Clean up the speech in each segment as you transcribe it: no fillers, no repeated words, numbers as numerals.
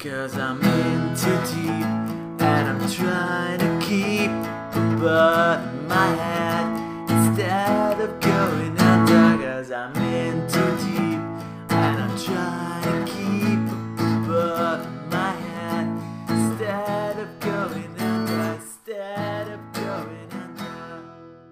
Cause I'm in too deep and I'm trying to keep above my head instead of going under. Cause I'm in too deep and I'm trying to keep above my head instead of going under. Instead of going under.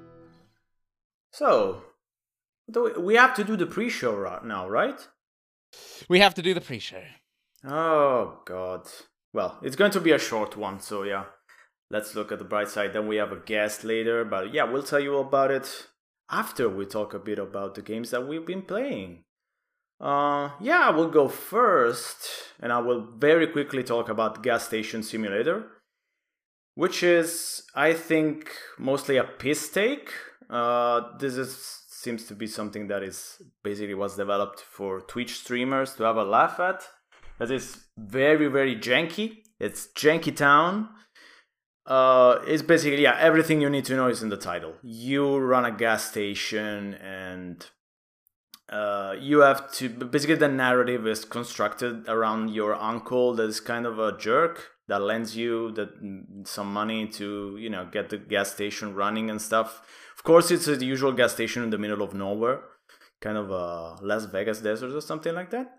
So, we have to do the pre-show right now, right? We have to do the pre-show. Oh, God. Well, it's going to be a short one, so yeah. Let's look at the bright side. Then we have a guest later, but yeah, we'll tell you all about it after we talk a bit about the games that we've been playing. Yeah, I will go first, and I will very quickly talk about Gas Station Simulator, which is, I think, mostly a piss take. Seems to be something that is basically was developed for Twitch streamers to have a laugh at. That is very, very janky. It's Janky Town. It's basically, yeah, everything you need to know is in the title. You run a gas station and you have to, basically the narrative is constructed around your uncle that is kind of a jerk that lends you some money to, get the gas station running and stuff. Of course, it's the usual gas station in the middle of nowhere, kind of a Las Vegas desert or something like that.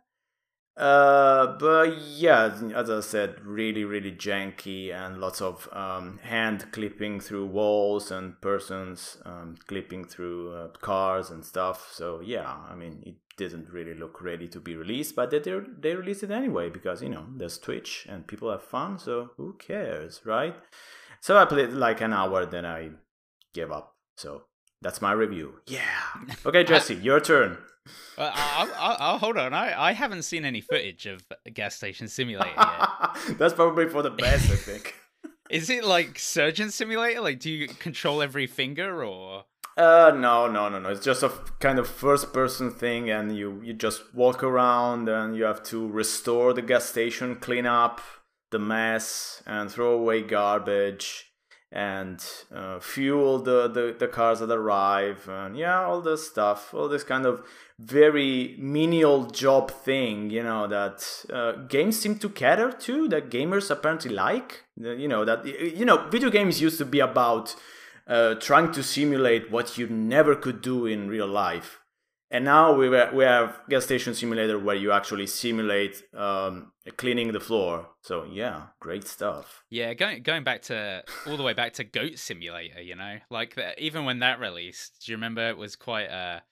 But yeah, as I said, really, really janky and lots of hand clipping through walls and persons clipping through cars and stuff. So yeah, I mean, it didn't really look ready to be released, but they released it anyway because, there's Twitch and people have fun, so who cares, right? So I played like an hour, then I gave up. So that's my review. Yeah. Okay, Jesse, your turn. I'll hold on. I haven't seen any footage of Gas Station Simulator yet. That's probably for the best, I think. Is it like Surgeon Simulator? Like, do you control every finger or? No. It's just a kind of first-person thing, and you just walk around, and you have to restore the gas station, clean up the mess, and throw away garbage, and fuel the cars that arrive, and yeah, all this stuff, all this kind of very menial job thing, that games seem to cater to, that gamers apparently like. Video games used to be about trying to simulate what you never could do in real life. And now we have Gas Station Simulator where you actually simulate cleaning the floor. So yeah, great stuff. Yeah, going back to all the way back to Goat Simulator, like even when that released, do you remember it was quite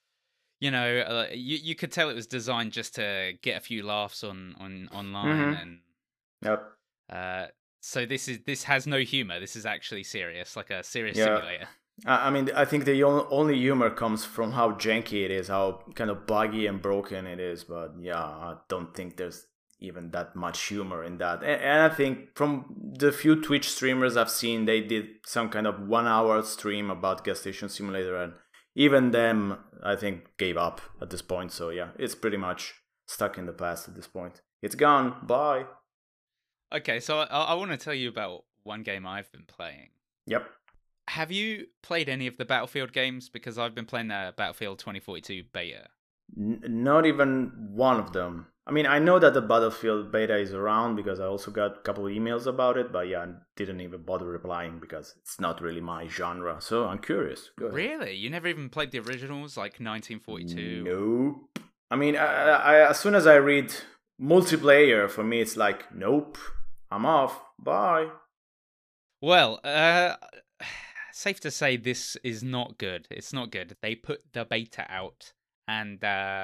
you could tell it was designed just to get a few laughs online and yep. So this has no humor. This is actually serious, like a serious simulator. I mean, I think the only humor comes from how janky it is, how kind of buggy and broken it is. But yeah, I don't think there's even that much humor in that. And I think from the few Twitch streamers I've seen, they did some kind of 1 hour stream about Gas Station Simulator, and even them, I think, gave up at this point. So yeah, it's pretty much stuck in the past at this point. It's gone. Bye. Okay, so I want to tell you about one game I've been playing. Yep. Have you played any of the Battlefield games? Because I've been playing the Battlefield 2042 beta. Not even one of them. I mean, I know that the Battlefield beta is around because I also got a couple of emails about it, but yeah, I didn't even bother replying because it's not really my genre. So I'm curious. Go ahead. Really? You never even played the originals, like 1942? Nope. I mean, I as soon as I read multiplayer, for me, it's like, nope, I'm off. Bye. Well, safe to say this is not good. It's not good. They put the beta out, and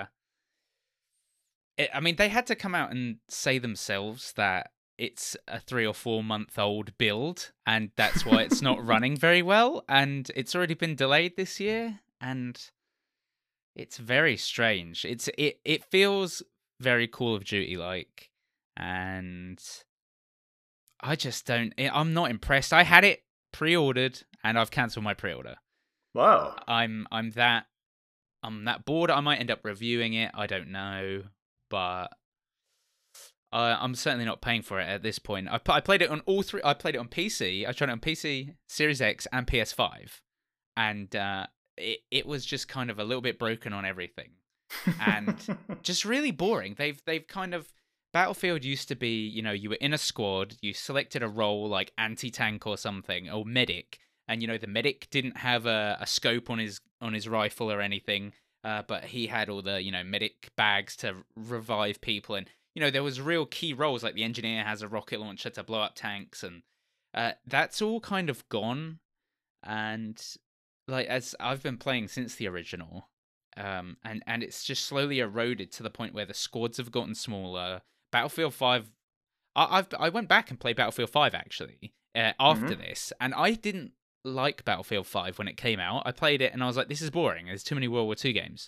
they had to come out and say themselves that it's a 3 or 4 month old build, and that's why it's not running very well, and it's already been delayed this year, and it's very strange. It feels very Call of Duty like, and I just don't. I'm not impressed. I had it pre-ordered, and I've cancelled my pre-order. Wow. I'm that bored. I might end up reviewing it. I don't know, but I'm certainly not paying for it at this point. I played it on all three. I played it on PC. I tried it on PC, Series X, and PS5, and it was just kind of a little bit broken on everything, and just really boring. They've kind of Battlefield used to be, you were in a squad, you selected a role like anti-tank or something, or medic, and the medic didn't have a scope on his rifle or anything, but he had all the medic bags to revive people, and there was real key roles like the engineer has a rocket launcher to blow up tanks, and that's all kind of gone. And like as I've been playing since the original, and it's just slowly eroded to the point where the squads have gotten smaller. Battlefield 5, I went back and played Battlefield 5 actually after this, and I didn't like Battlefield 5 when it came out. I played it and I was like, this is boring. There's too many World War II games.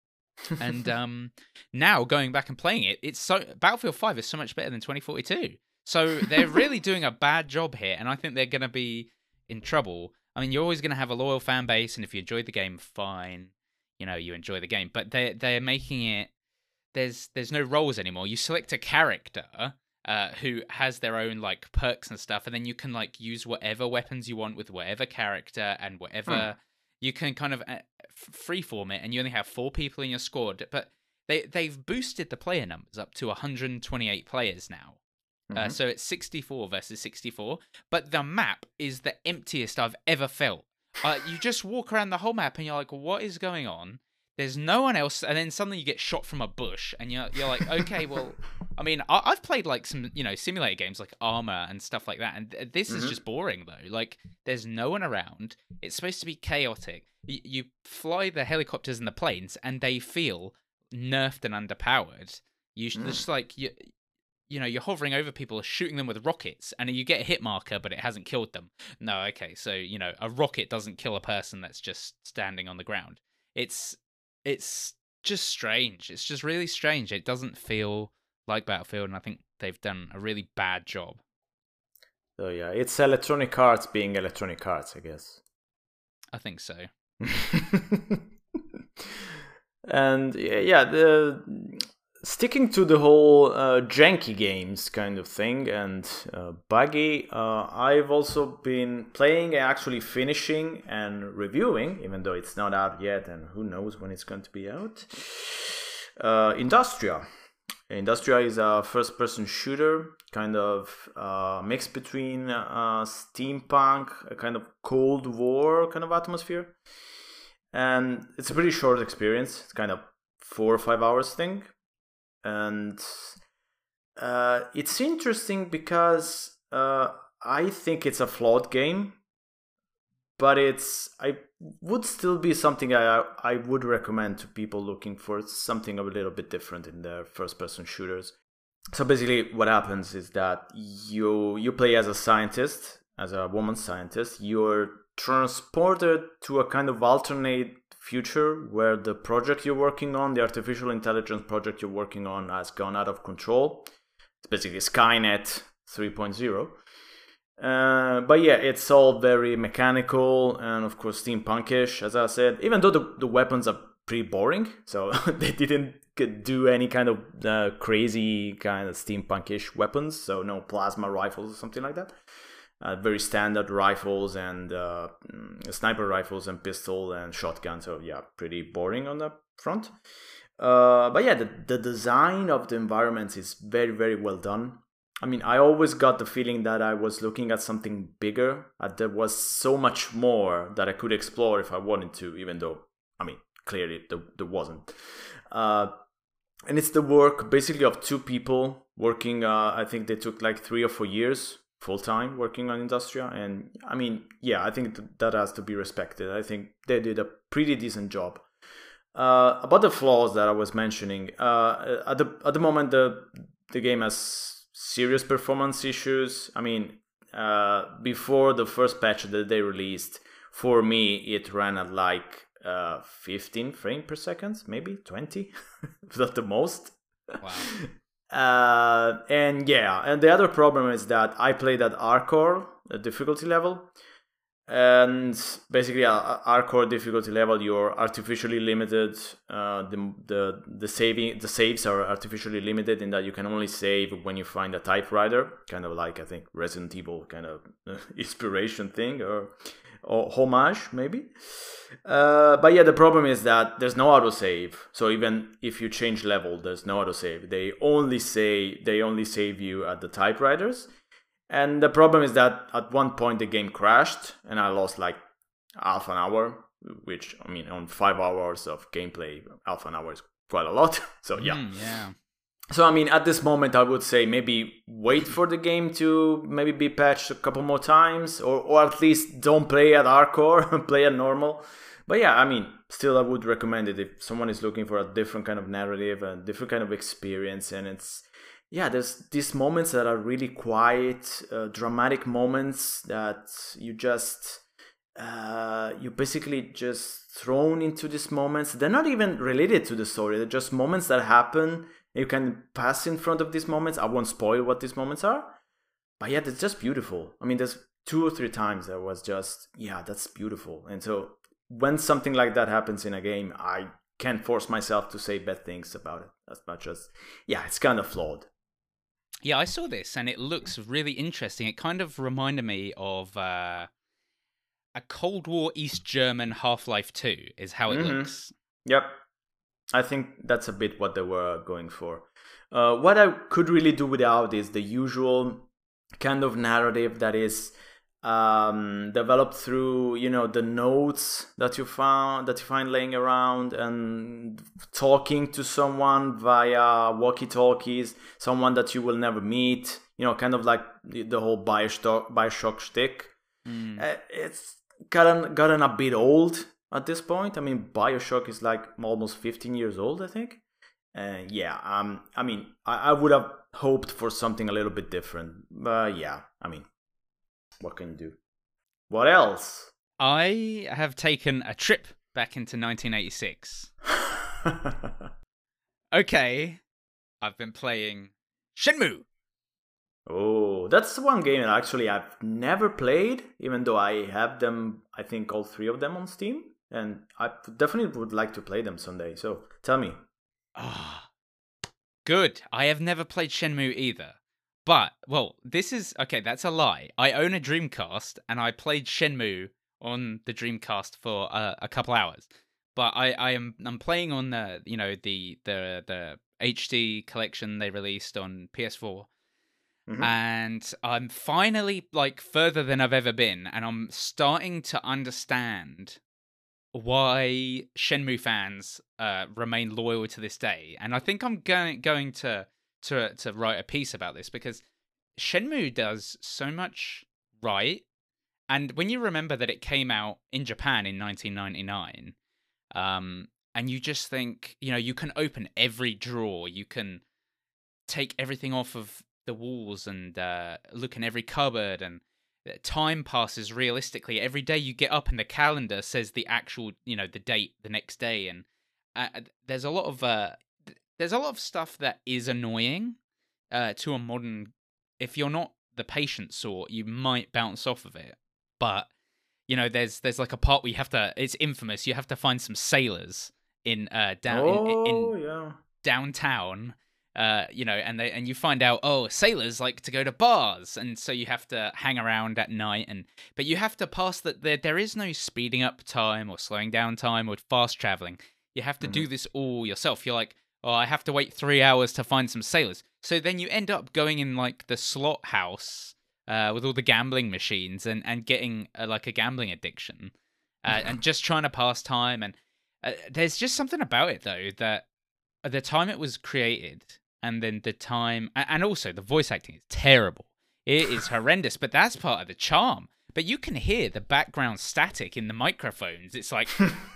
And now going back and playing it, Battlefield 5 is so much better than 2042. So they're really doing a bad job here, and I think they're going to be in trouble. I mean, you're always going to have a loyal fan base, and if you enjoy the game, fine. You enjoy the game. But they're making it... There's no roles anymore. You select a character who has their own like perks and stuff, and then you can like use whatever weapons you want with whatever character and whatever you can kind of freeform it, and you only have 4 people in your squad. But they've boosted the player numbers up to 128 players now. So it's 64 versus 64, but the map is the emptiest I've ever felt. You just walk around the whole map and you're like, what is going on? There's no one else, and then suddenly you get shot from a bush, and you're like, okay, well, I mean, I've played like some, simulator games like Arma and stuff like that, and this is just boring though. Like, there's no one around. It's supposed to be chaotic. You fly the helicopters and the planes, and they feel nerfed and underpowered. You just like you're hovering over people, shooting them with rockets, and you get a hit marker, but it hasn't killed them. No, okay, so a rocket doesn't kill a person that's just standing on the ground. It's just strange. It's just really strange. It doesn't feel like Battlefield, and I think they've done a really bad job. So yeah, it's Electronic Arts being Electronic Arts, I guess. I think so. And yeah, sticking to the whole janky games kind of thing and buggy, I've also been playing and actually finishing and reviewing, even though it's not out yet and who knows when it's going to be out, Industria. Industria is a first-person shooter, kind of mix between steampunk, a kind of Cold War kind of atmosphere. And it's a pretty short experience. It's kind of 4 or 5 hours thing. And it's interesting because I think it's a flawed game, but I would still be something I would recommend to people looking for something a little bit different in their first-person shooters. So basically what happens is that you play as a scientist, as a woman scientist. You're transported to a kind of alternate future where the project you're working on, the artificial intelligence project you're working on, has gone out of control. It's basically Skynet 3.0. But yeah, it's all very mechanical and of course steampunkish, as I said, even though the weapons are pretty boring. So they didn't do any kind of crazy kind of steampunkish weapons. So no plasma rifles or something like that. Very standard rifles and sniper rifles and pistol and shotgun. So yeah, pretty boring on the front. But yeah, the design of the environments is very, very well done. I mean, I always got the feeling that I was looking at something bigger. There was so much more that I could explore if I wanted to, even though, I mean, clearly there wasn't. And it's the work basically of 2 people working. I think they took like 3 or 4 years full-time working on Industria. And I mean, yeah, I think that has to be respected. I think they did a pretty decent job. About the flaws that I was mentioning, at the moment the game has serious performance issues. I mean, before the first patch that they released, for me it ran at like 15 frames per second, maybe 20, if not the most. Wow. And yeah, and the other problem is that I played at hardcore difficulty level, and basically hardcore difficulty level, you're artificially limited. The saves are artificially limited in that you can only save when you find a typewriter, kind of like I think Resident Evil kind of inspiration thing, or homage maybe. But yeah, the problem is that there's no autosave. So even if you change level, there's no autosave. They only save you at the typewriters. And the problem is that at one point the game crashed, and I lost like half an hour. Which, I mean, on 5 hours of gameplay, half an hour is quite a lot. So yeah. Yeah. So I mean, at this moment, I would say maybe wait for the game to maybe be patched a couple more times, or at least don't play at hardcore, play at normal. But yeah, I mean, still I would recommend it if someone is looking for a different kind of narrative, a different kind of experience. And it's, yeah, there's these moments that are really quiet, dramatic moments that you basically just thrown into these moments. They're not even related to the story. They're just moments that happen. You can pass in front of these moments. I won't spoil what these moments are. But yeah, it's just beautiful. I mean, there's 2 or 3 times that was just, yeah, that's beautiful. And so when something like that happens in a game, I can't force myself to say bad things about it as much as, yeah, it's kind of flawed. Yeah, I saw this and it looks really interesting. It kind of reminded me of a Cold War East German Half-Life 2 is how it looks. Yep. I think that's a bit what they were going for. What I could really do without is the usual kind of narrative that is developed through, the notes that you find laying around, and talking to someone via walkie-talkies, someone that you will never meet. Kind of like the whole Bioshock shtick. It's gotten a bit old at this point. I mean, Bioshock is like almost 15 years old, I think. Yeah, I mean, I would have hoped for something a little bit different. But yeah, I mean, what can you do? What else? I have taken a trip back into 1986. Okay, I've been playing Shenmue. Oh, that's one game that actually I've never played, even though I have them, I think all 3 of them on Steam. And I definitely would like to play them someday. So tell me. Ah, good. I have never played Shenmue either. But, well, this is... Okay, that's a lie. I own a Dreamcast, and I played Shenmue on the Dreamcast for a couple hours. But I'm playing on the HD collection they released on PS4. Mm-hmm. And I'm finally, further than I've ever been, and I'm starting to understand why Shenmue fans remain loyal to this day. And I think I'm going to write a piece about this, because Shenmue does so much right. And when you remember that it came out in Japan in 1999, and you just think, you can open every drawer, you can take everything off of the walls and look in every cupboard, and time passes realistically. Every day you get up and the calendar says the actual, the date the next day, and there's a lot of stuff that is annoying to a modern. If you're not the patient sort, you might bounce off of it. But there's like a part where you have to. It's infamous. You have to find some sailors in downtown. And you find out, sailors like to go to bars, and so you have to hang around at night, but you have to pass that. There is no speeding up time or slowing down time or fast traveling. You have to do this all yourself. You're like, I have to wait 3 hours to find some sailors. So then you end up going in like the slot house with all the gambling machines and getting a gambling addiction and just trying to pass time. And there's just something about it though, that at the time it was created, and then the time, and also the voice acting is terrible. It is horrendous, but that's part of the charm. But you can hear the background static in the microphones. It's like,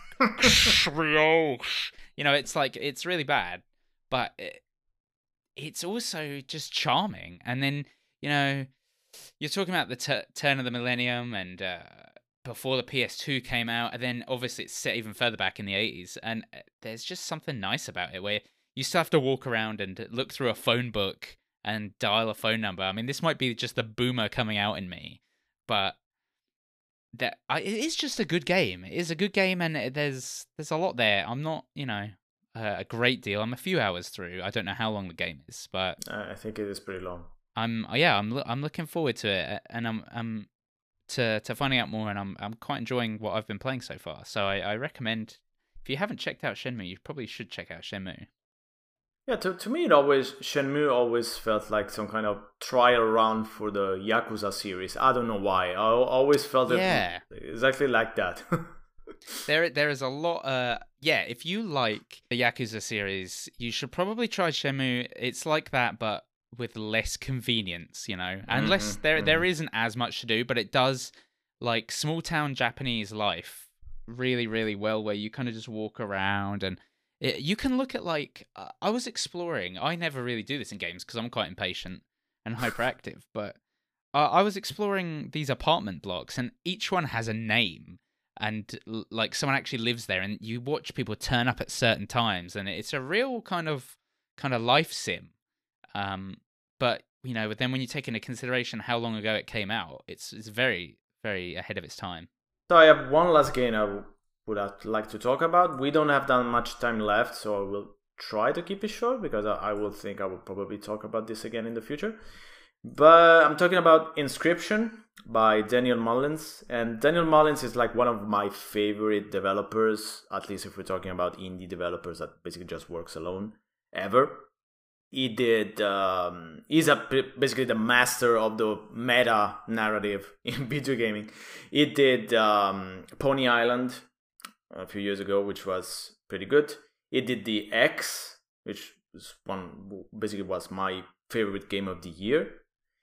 it's really bad, but it's also just charming. And then, you're talking about the turn of the millennium and before the PS2 came out, and then obviously it's set even further back in the 80s, and there's just something nice about it where you still have to walk around and look through a phone book and dial a phone number. I mean, this might be just the boomer coming out in me, but it is just a good game. It is a good game, and there's a lot there. I'm not, a great deal. I'm a few hours through. I don't know how long the game is, but I think it is pretty long. I'm looking forward to it, and I'm to finding out more, and I'm quite enjoying what I've been playing so far. So I recommend, if you haven't checked out Shenmue, you probably should check out Shenmue. Yeah, to me, Shenmue always felt like some kind of trial run for the Yakuza series. I don't know why. I always felt it exactly like that. There is a lot. If you like the Yakuza series, you should probably try Shenmue. It's like that, but with less convenience, and there isn't as much to do, but it does like small town Japanese life really, really well, where you kind of just walk around and you can look at I was exploring. I never really do this in games because I'm quite impatient and hyperactive, but I was exploring these apartment blocks, and each one has a name. And like someone actually lives there, and you watch people turn up at certain times, and it's a real kind of life sim. But then when you take into consideration how long ago it came out, it's very, very ahead of its time. So I have one last game I would like to talk about. We don't have that much time left, so I will try to keep it short because I will probably talk about this again in the future. But I'm talking about Inscryption by Daniel Mullins. And Daniel Mullins is like one of my favorite developers, at least if we're talking about indie developers that basically just works alone, ever. He's basically the master of the meta narrative in video gaming. He did Pony Island a few years ago, which was pretty good. He did The X, which was my favorite game of the year.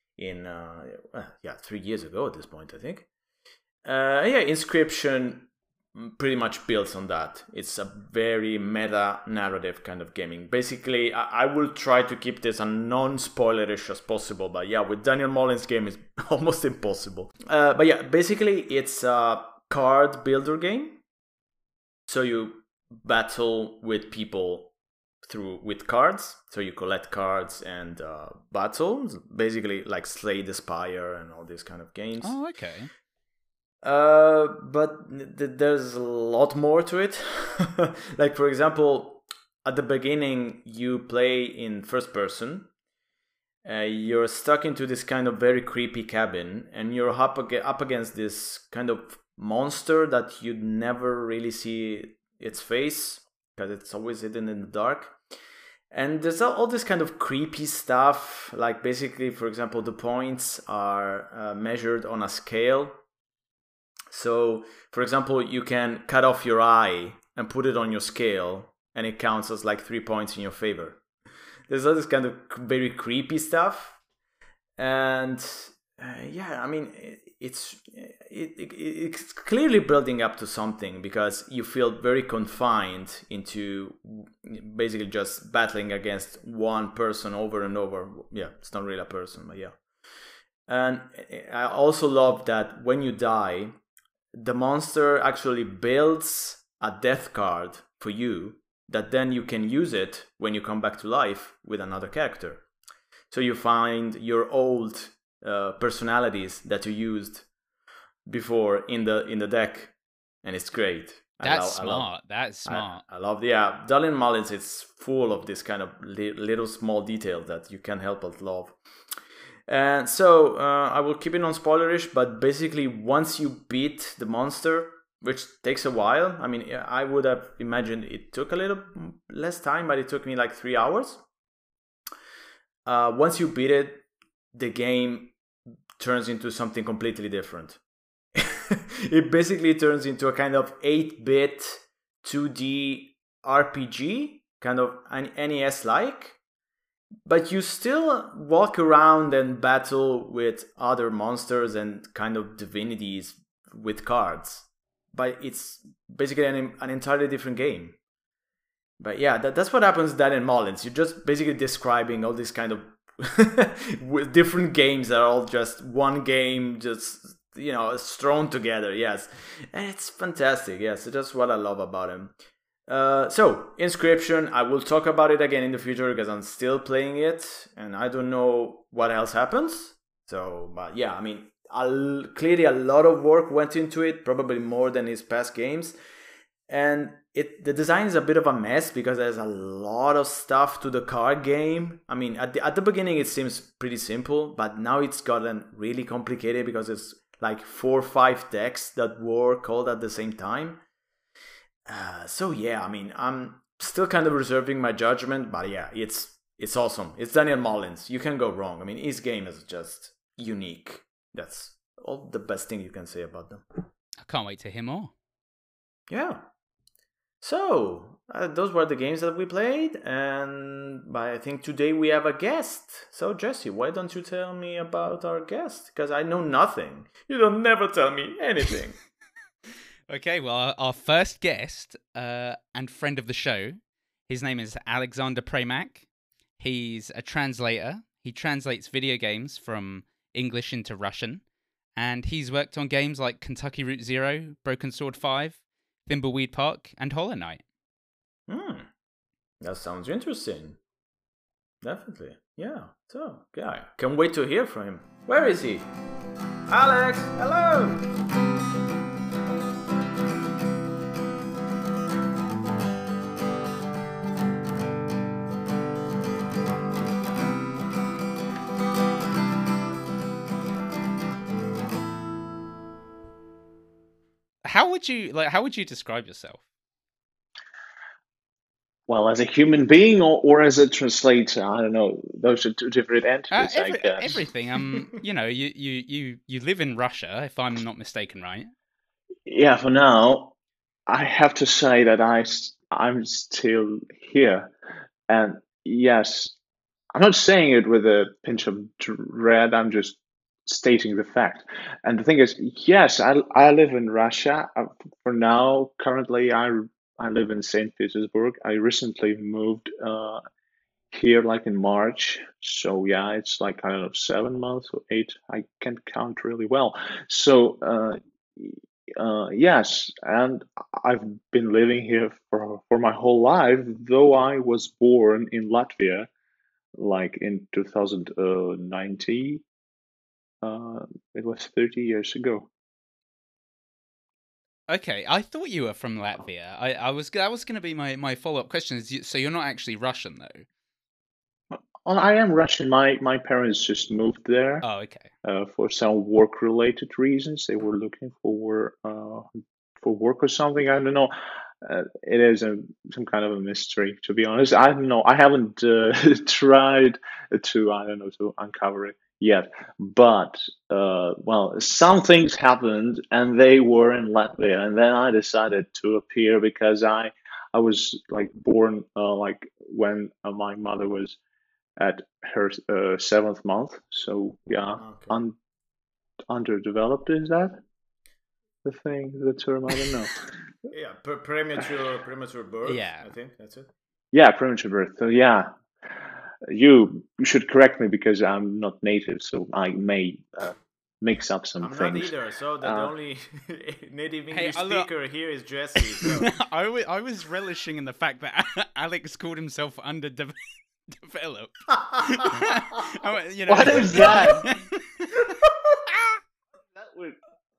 3 years ago at this point, I think. Inscryption pretty much builds on that. It's a very meta narrative kind of gaming. Basically, I will try to keep this as non-spoilerish as possible, but yeah, with Daniel Mullins' game it's almost impossible. Basically it's a card builder game. So you battle with people with cards, so you collect cards and battle, basically like Slay the Spire and all these kind of games. Oh, okay. But there's a lot more to it. Like for example, at the beginning you play in first person. You're stuck into this kind of very creepy cabin, and you're up against this kind of monster that you never really see its face because it's always hidden in the dark. And there's all this kind of creepy stuff, like basically, for example, the points are measured on a scale. So, for example, you can cut off your eye and put it on your scale, and it counts as like 3 points in your favor. There's all this kind of very creepy stuff. And it's clearly building up to something, because you feel very confined into basically just battling against one person over and over. Yeah, it's not really a person, but yeah. And I also love that when you die, the monster actually builds a death card for you that then you can use it when you come back to life with another character. So you find your old personalities that you used before in the deck, and it's great. That's smart. I love Daniel Mullins. It's full of this kind of little small details that you can't help but love. And so I will keep it non-spoilerish, but basically once you beat the monster, which takes a while. I mean, I would have imagined it took a little less time, but it took me like 3 hours. Once you beat it, the game turns into something completely different. It basically turns into a kind of 8-bit 2D RPG, kind of an NES-like. But you still walk around and battle with other monsters and kind of divinities with cards. But it's basically an entirely different game. But yeah, that's what happens to Daniel Mullins. You're just basically describing all these kind of with different games that are all just one game, just, thrown together. Yes, and it's fantastic. Yes, that's what I love about him. So Inscryption, I will talk about it again in the future because I'm still playing it and I don't know what else happens. So, but yeah, I mean, clearly a lot of work went into it, probably more than his past games. And the design is a bit of a mess because there's a lot of stuff to the card game. I mean, at the beginning it seems pretty simple, but now it's gotten really complicated because there's like 4 or 5 decks that work all at the same time. So yeah, I mean, I'm still kind of reserving my judgment, but yeah, it's awesome. It's Daniel Mullins. You can go wrong. I mean, his game is just unique. That's all the best thing you can say about them. I can't wait to hear more. Yeah. So those were the games that we played, and I think today we have a guest. So Jesse, why don't you tell me about our guest? Because I know nothing. You don't never tell me anything. Okay, well, our first guest and friend of the show, his name is Alexander Premak. He's a translator. He translates video games from English into Russian, and he's worked on games like Kentucky Route Zero, Broken Sword 5, Thimbleweed Park, and Hollow Knight. That sounds interesting. Definitely. Yeah. So, yeah, can't wait to hear from him. Where is he? Alex, hello! How would you describe yourself? Well, as a human being or as a translator, I don't know. Those are two different entities, I guess. Everything. You live in Russia, if I'm not mistaken, right? Yeah, for now, I have to say that I'm still here. And yes, I'm not saying it with a pinch of dread, I'm just stating the fact. And the thing is, yes, I live in Russia. For now, currently, I live in St. Petersburg. I recently moved here like in March. So yeah, it's like, I don't know, 7 months or 8. I can't count really well. So yes, and I've been living here for my whole life, though I was born in Latvia, like in 2019. It was 30 years ago. Okay, I thought you were from Latvia. That was going to be my follow-up question. So you're not actually Russian, though? Well, I am Russian. My parents just moved there Oh, okay. for some work-related reasons. They were looking for work or something. I don't know. It is some kind of a mystery, to be honest. I don't know. I haven't tried to uncover it yet. But well, some things happened, and they were in Latvia, and then I decided to appear because I was like born like when my mother was at her 7th month. So yeah, Okay. underdeveloped, is that the term? I don't know. Yeah, premature birth. Yeah. I think that's it. Yeah, premature birth. So yeah, you should correct me because I'm not native, so I may mix up some I'm not things. either. So the only native English Hey, speaker here is Jesse. So. I was relishing in the fact that Alex called himself underdeveloped. What is that? That would.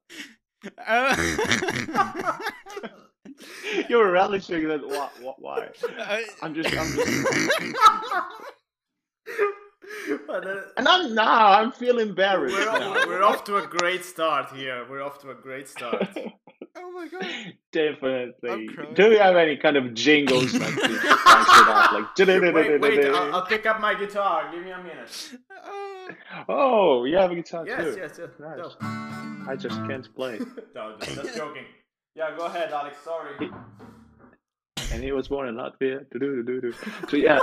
You were relishing that. Why? I'm just. And I'm feeling embarrassed. We're off to a great start here. We're off to a great start. Oh my god! Definitely. Do you have any kind of jingles like this? Wait, I'll pick up my guitar. Give me a minute. Oh, you have a guitar yes, too. Yes. Nice. No. I just can't play. No, just joking. Yeah, go ahead, Alex. Sorry. And he was born in Latvia. So yeah.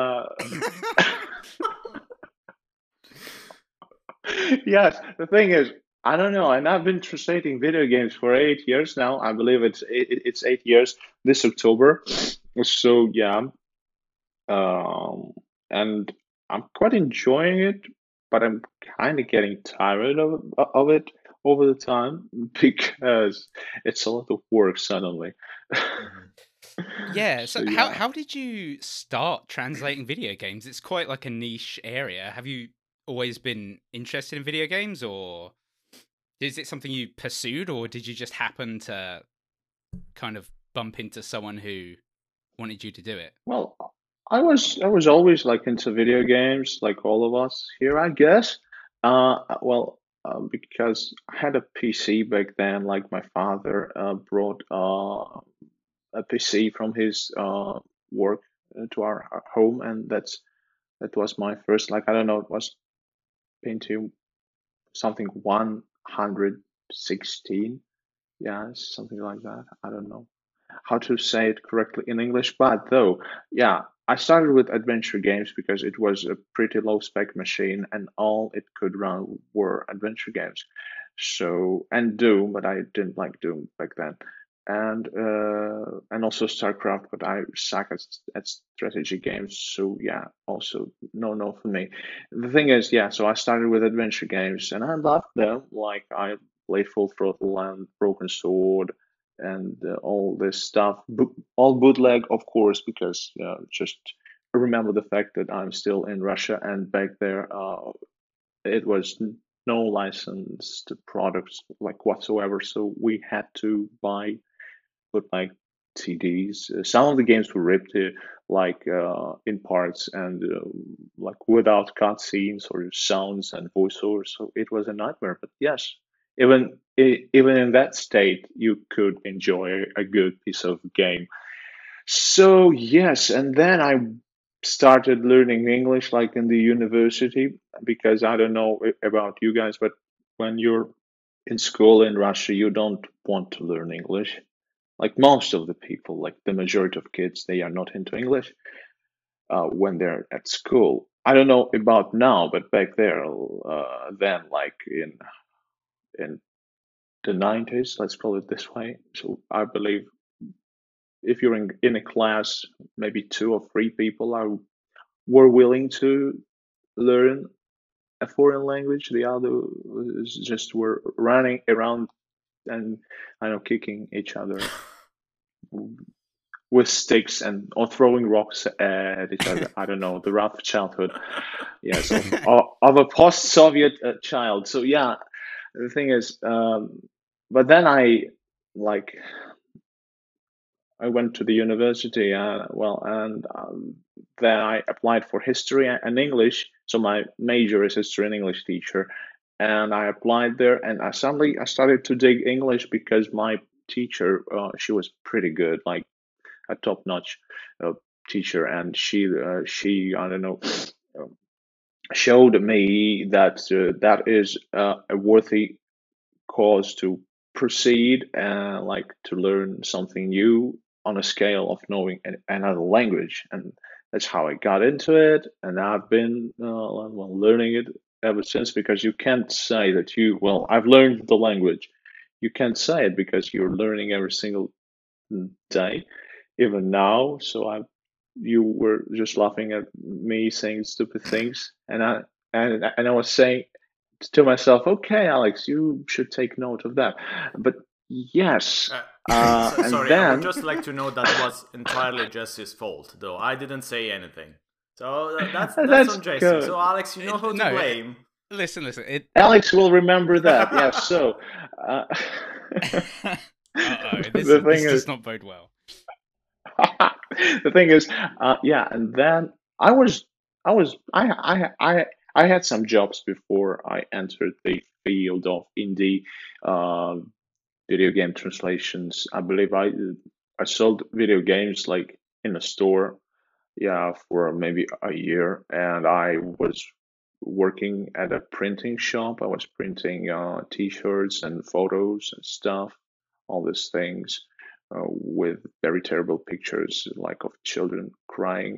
Yes, the thing is, I don't know, and I've been translating video games for 8 years now. I believe it's 8 years this October. So yeah, and I'm quite enjoying it, but I'm kind of getting tired of it over the time because it's a lot of work suddenly. Yeah. So yeah. how did you start translating video games? It's quite like a niche area. Have you always been interested in video games, or is it something you pursued, or did you just happen to kind of bump into someone who wanted you to do it? Well, I was always like into video games, like all of us here, I guess. Well, because I had a PC back then. Like my father brought a PC from his work to our home, and that was my first. Like I don't know, it was Pentium something 116. Yeah, something like that. I don't know how to say it correctly in English, but though, yeah, I started with adventure games because it was a pretty low spec machine and all it could run were adventure games. So, and Doom, but I didn't like Doom back then. And also StarCraft, but I suck at strategy games. So yeah, also no for me. The thing is, yeah, so I started with adventure games and I loved them. Like I played Full Throttle and Broken Sword and all this stuff. All bootleg, of course, because just remember the fact that I'm still in Russia and back there, it was no licensed products like whatsoever. So we had to buy bootleg CDs. Some of the games were ripped, like in parts and like without cutscenes or sounds and voiceovers. So it was a nightmare. But yes, even in that state, you could enjoy a good piece of game. So yes, and then I started learning English like in the university because I don't know about you guys, but when you're in school in Russia, you don't want to learn English. Like most of the people, like the majority of kids, they are not into English when they're at school. I don't know about now, but back there, then like in the 90s, let's call it this way. So I believe if you're in a class, maybe two or three people are were willing to learn a foreign language. The other was just were running around and I know kicking each other with sticks and or throwing rocks at each other. I don't know the rough childhood, yes, of a post-Soviet child. So yeah, the thing is, but then like I went to the university, well, and then I applied for history and English. So my major is history and English teacher, and I applied there, and I started to dig English because my teacher, she was pretty good, like a top-notch uh, teacher, and she I don't know showed me that that is a worthy cause to proceed and like to learn something new on a scale of knowing another language, and that's how I got into it, and I've been well, learning it ever since because you can't say that I've learned the language. You can't say it because you're learning every single day, even now. So you were just laughing at me saying stupid things, and I was saying to myself, okay, Alex, you should take note of that. But yes, and Sorry, I would then just like to know that was entirely Jesse's fault, though I didn't say anything. So that's that's on Jesse. good. So Alex, you know who to No, blame. listen. It. Alex will remember that. Yes. So uh, Uh-oh, the this thing does is, not bode well. the thing is, yeah, and then I was, I had some jobs before I entered the field of indie uh, video game translations. I believe I sold video games like in a store, yeah, for maybe a year, and I was working at a printing shop. I was printing t-shirts and photos and stuff, all these things, with very terrible pictures like of children crying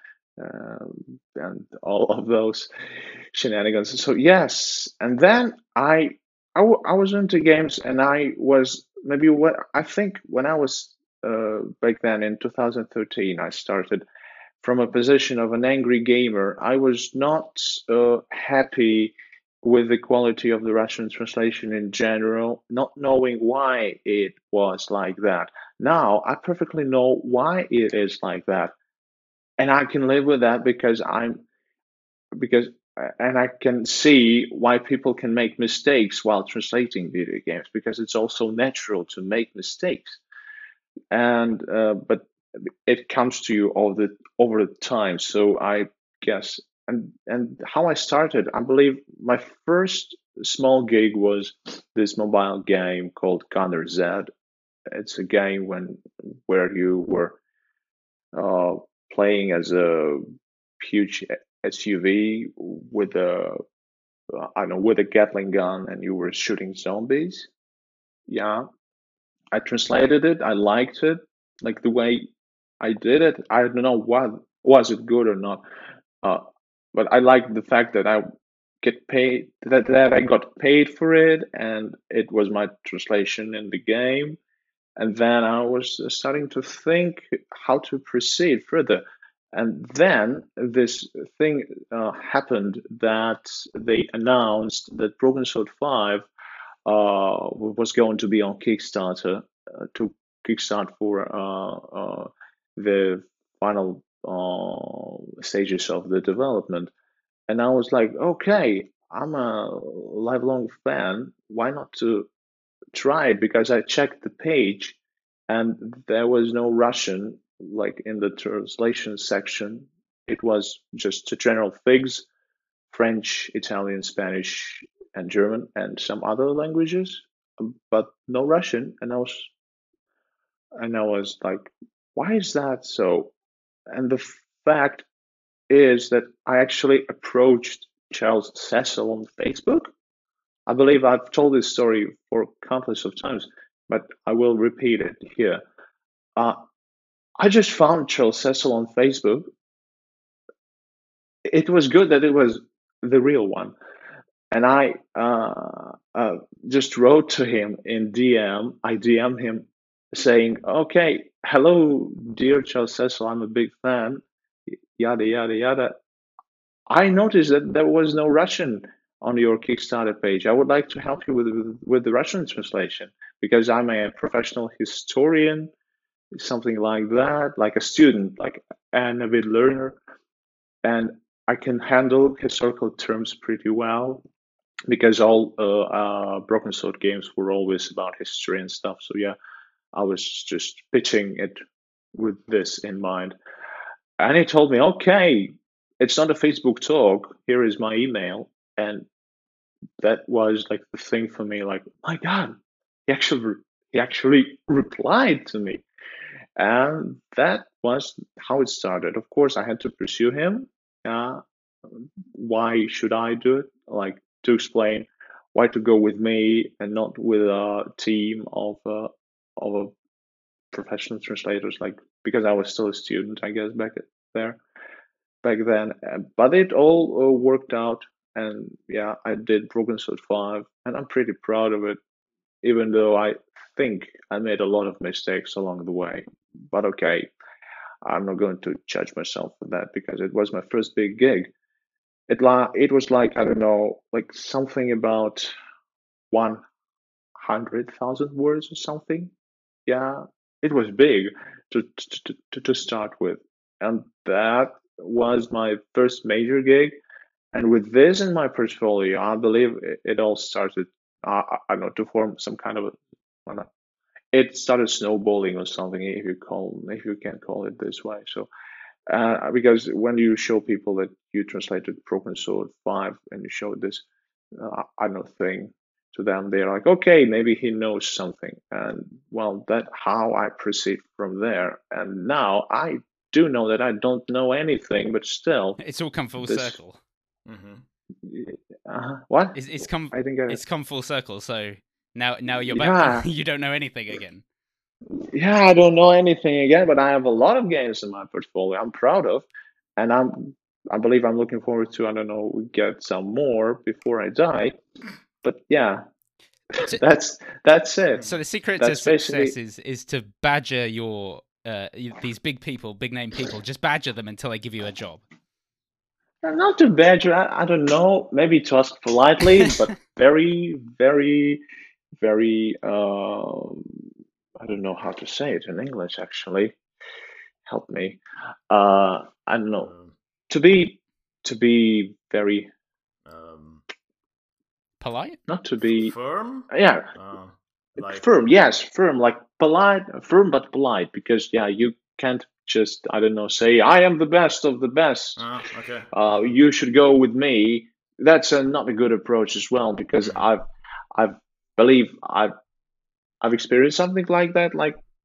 and all of those shenanigans. So yes, and then I was into games, and I was maybe what I think when I was back then in 2013, I started from a position of an angry gamer. I was not happy with the quality of the Russian translation in general, not knowing why it was like that. Now I perfectly know why it is like that, and I can live with that because and I can see why people can make mistakes while translating video games because it's also natural to make mistakes, and but it comes to you over the time. So I guess, and how I started, I believe my first small gig was this mobile game called Gunner Z. It's a game where you were uh, playing as a huge SUV with a I don't know, with a Gatling gun, and you were shooting zombies. Yeah, I translated it. I liked it, like the way I did it. I don't know what was it good or not, uh, but I liked the fact that I get paid that I got paid for it, and it was my translation in the game. And then I was starting to think how to proceed further. And then this thing happened that they announced that Broken Sword 5 was going to be on Kickstarter to kickstart for the final stages of the development. And I was like, okay, I'm a lifelong fan. Why not to try it? Because I checked the page and there was no Russian like in the translation section. It was just general figs, French, Italian, Spanish, and German, and some other languages, but no Russian. And I was like, why is that so? And the fact is that I actually approached Charles Cecil on Facebook. I believe I've told this story for countless of times, but I will repeat it here. Uh, I just found Charles Cecil on Facebook. It was good that it was the real one. And I just wrote to him in DM. I DM him saying, okay, hello, dear Charles Cecil, I'm a big fan, yada, yada, yada. I noticed that there was no Russian on your Kickstarter page. I would like to help you with the Russian translation because I'm a professional historian, something like that, like a student, like an avid learner, and I can handle historical terms pretty well because all Broken Sword games were always about history and stuff. So yeah, I was just pitching it with this in mind. And he told me, okay, it's not a Facebook talk. Here is my email. And that was like the thing for me, like, my God, he actually replied to me. And that was how it started. Of course, I had to pursue him. Why should I do it? Like to explain why to go with me and not with a team of professional translators. Like because I was still a student, I guess there back then. But it all worked out, and yeah, I did Broken Sword 5, and I'm pretty proud of it. Even though I think I made a lot of mistakes along the way. But okay, I'm not going to judge myself for that because it was my first big gig. It was like I don't know, like something about 100,000 words or something. Yeah, it was big to start with, and that was my first major gig. And with this in my portfolio, I believe it all started. I don't know, to form some kind of I don't know, it started snowballing or something if you can call it this way. So because when you show people that you translated Broken Sword 5 and you show this I don't know thing to them, they're like, okay, maybe he knows something. And well, that how I proceed from there. And now I do know that I don't know anything, but still It's all come full this circle. what? It's come. I think It's come full circle. So now you're yeah. back. You don't know anything again. Yeah, I don't know anything again, but I have a lot of games in my portfolio I'm proud of, and I believe I'm looking forward to, I don't know, get some more before I die. But yeah, So, that's it. so the secret to That's success basically is to badger these big people, big name people. Just badger them until they give you a job. not too bad. I don't know, maybe to ask politely, but very, very, very. I don't know how to say it in English. Actually, help me. I don't know. To be very Polite? not to be Firm? yeah Like firm, yes, firm, like polite, firm but polite, because yeah, you can't just I don't know say I am the best of the best, okay. you should go with me, that's not a good approach as well, because Mm. I've believe I've experienced something like that.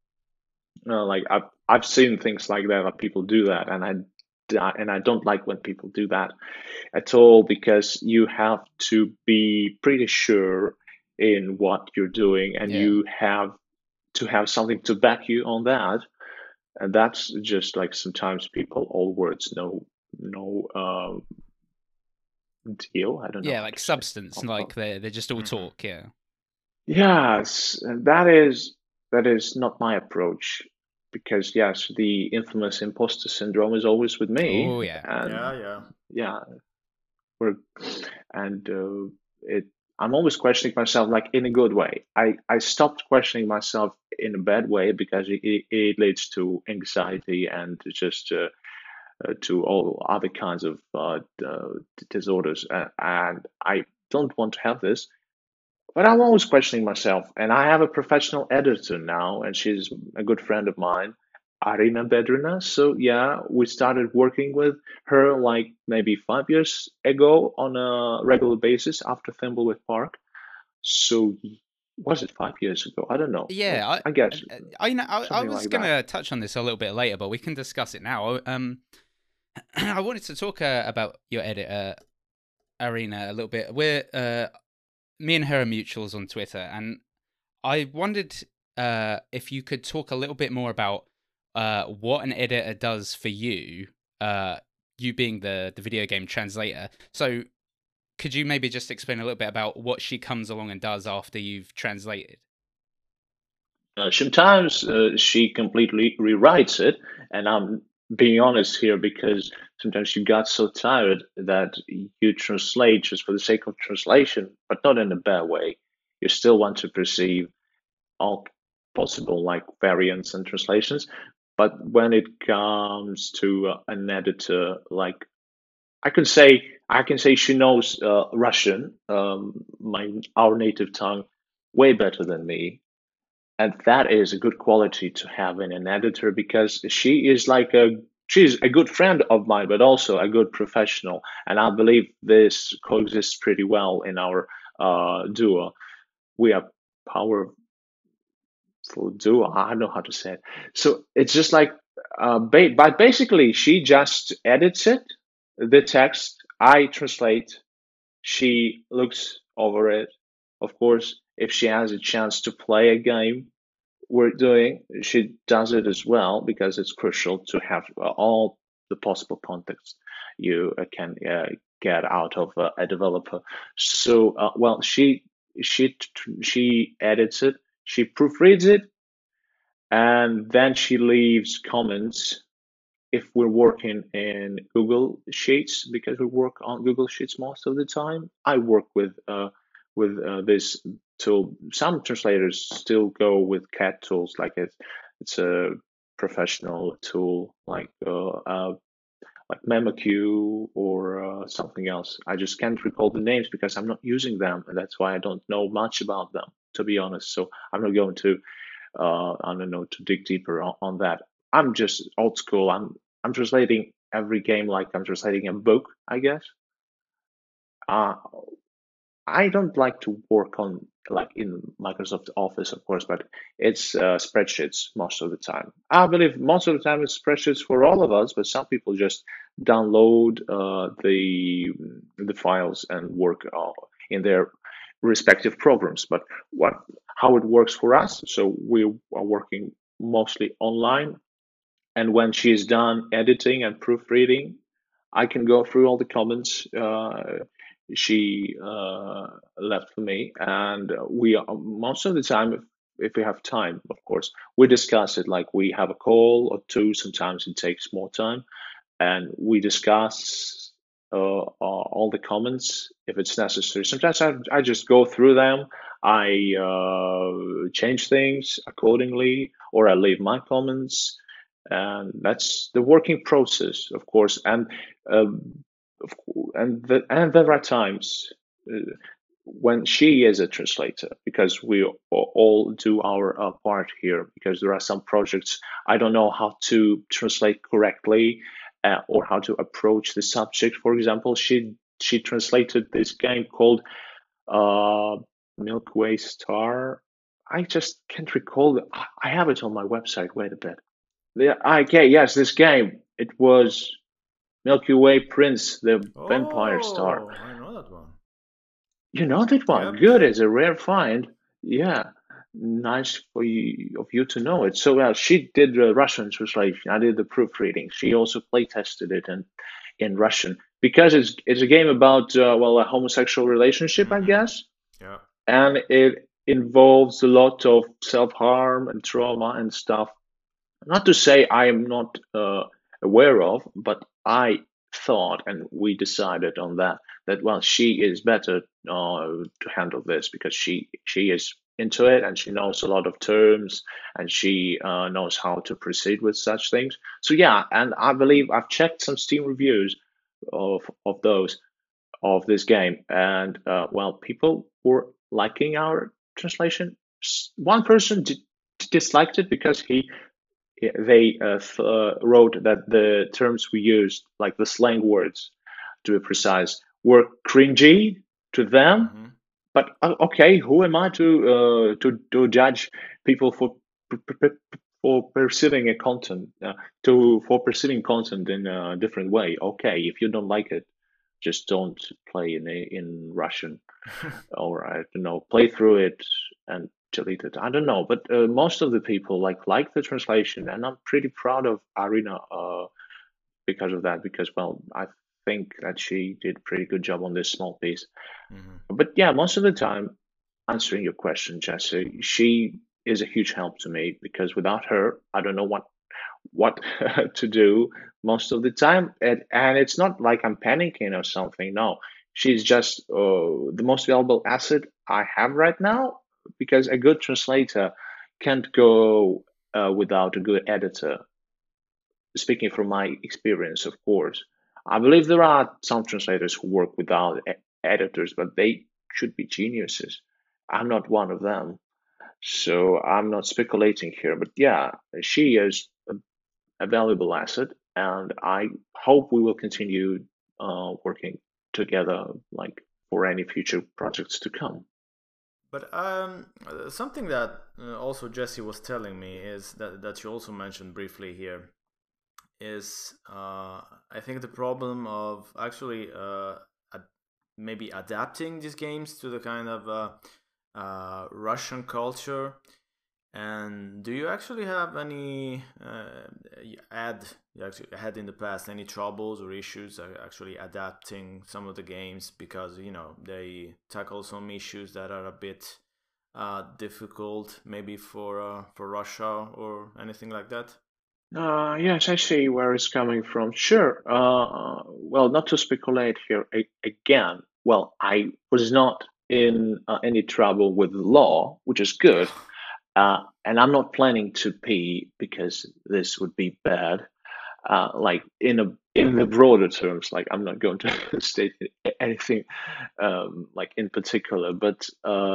Like I've seen things like that. Like people do that, and I don't like when people do that at all, because you have to be pretty sure in what you're doing, and Yeah. you have to have something to back you on that. And that's just like sometimes people all words, no deal. I don't know Yeah, how like to say. substance, Oh, like they're just all Mhm. talk. Yeah. yes, and that is not my approach, because yes, the infamous imposter syndrome is always with me, Oh yeah. and Yeah, yeah. yeah, we're and it. I'm always questioning myself, like in a good way. I stopped questioning myself in a bad way, because it leads to anxiety and just to all other kinds of disorders, and I don't want to have this. But I'm always questioning myself, and I have a professional editor now, and she's a good friend of mine, Arina Bedrina. So yeah, we started working with her like maybe 5 years ago on a regular basis after Thimbleweed Park. So was it 5 years ago? I don't know. Yeah, I guess I something was like that. gonna touch on this a little bit later, but we can discuss it now. I wanted to talk about your editor, Arena, a little bit. Me and her are mutuals on Twitter, and I wondered if you could talk a little bit more about what an editor does for you, you being the video game translator. So, could you maybe just explain a little bit about what she comes along and does after you've translated? Sometimes she completely rewrites it, and I'm being honest here, because sometimes you got so tired that you translate just for the sake of translation, but not in a bad way. You still want to perceive all possible like variants and translations, but when it comes to an editor, like I can say she knows Russian, my our native tongue, way better than me, and that is a good quality to have in an editor, because she's a good friend of mine, but also a good professional, and I believe this coexists pretty well in our duo. We are powerful duo. I don't know how to say it. So it's just like, but basically, she just edits it, the text. I translate. She looks over it. Of course, if she has a chance to play a game we're doing, she does it as well, because it's crucial to have all the possible context you can get out of a developer. So, well, she edits it, she proofreads it, and then she leaves comments if we're working in Google Sheets, because we work on Google Sheets most of the time. I work with this tool. Some translators still go with CAT tools, like it's a professional tool like MemoQ or something else. I just can't recall the names because I'm not using them, and that's why I don't know much about them, to be honest. So I'm not going to I don't know, to dig deeper on that. I'm just old school. I'm translating every game like I'm translating a book, I guess. Uh, I don't like to work on like in Microsoft Office, of course, but it's spreadsheets most of the time. I believe most of the time it's spreadsheets for all of us, but some people just download the files and work in their respective programs. But what how it works for us? So we are working mostly online, and when she's done editing and proofreading, I can go through all the comments she left for me, and we are most of the time, if we have time, of course, we discuss it. Like we have a call or two. Sometimes it takes more time, and we discuss all the comments if it's necessary. Sometimes I just go through them. I change things accordingly, or I leave my comments, and that's the working process, of course. Um, and there are times uh, when she is a translator, because we all do our part here, because there are some projects I don't know how to translate correctly, or how to approach the subject. For example, she she translated this game called Milky Way Star. I just can't recall. I have it on my website. Wait a bit. Okay, yes, this game. It was Milky Way Prince, the Vampire Star. Oh, I know that one. You know that one? Yep. Good. It's a rare find. Yeah, nice for you to know it. So well, she did the Russian translation. I did the proofreading. She also play tested it in Russian because it's a game about well, a homosexual relationship, I guess, Yeah. and it involves a lot of self-harm and trauma and stuff. Not to say I am not aware of, but I thought, and we decided on that well, she is better to handle this because she is into it and she knows a lot of terms and she knows how to proceed with such things. So yeah, and I believe I've checked some Steam reviews of those of this game, and well, people were liking our translation. One person disliked it because they wrote that the terms we used, like the slang words, to be precise, were cringy to them. Mm-hmm. But okay, who am I to judge people for perceiving a content to for perceiving content in a different way? Okay, if you don't like it, just don't play in Russian, or I don't know, play through it and delete it. I don't know, but most of the people like the translation, and I'm pretty proud of Arina because of that. Because well, I think that she did a pretty good job on this small piece. Mm-hmm. But yeah, most of the time, answering your question, Jesse, she is a huge help to me because without her, I don't know what to do most of the time. And it's not like I'm panicking or something. No, she's just the most valuable asset I have right now because a good translator can't go without a good editor. Speaking from my experience, of course, I believe there are some translators who work without editors, but they should be geniuses. I'm not one of them. So I'm not speculating here, but yeah, she is a valuable asset, and I hope we will continue working together, like for any future projects to come. But something that also Jesse was telling me is that you also mentioned briefly here is I think the problem of actually maybe adapting these games to the kind of Russian culture. And do you actually have any you actually had in the past any troubles or issues actually adapting some of the games because they tackle some issues that are a bit difficult maybe for Russia or anything like that? Yes, I see where it's coming from. Sure. Well, not to speculate here again. Well, I was not in any trouble with the law, which is good. And I'm not planning to pay because this would be bad. Like in the broader terms, like I'm not going to state anything like in particular, but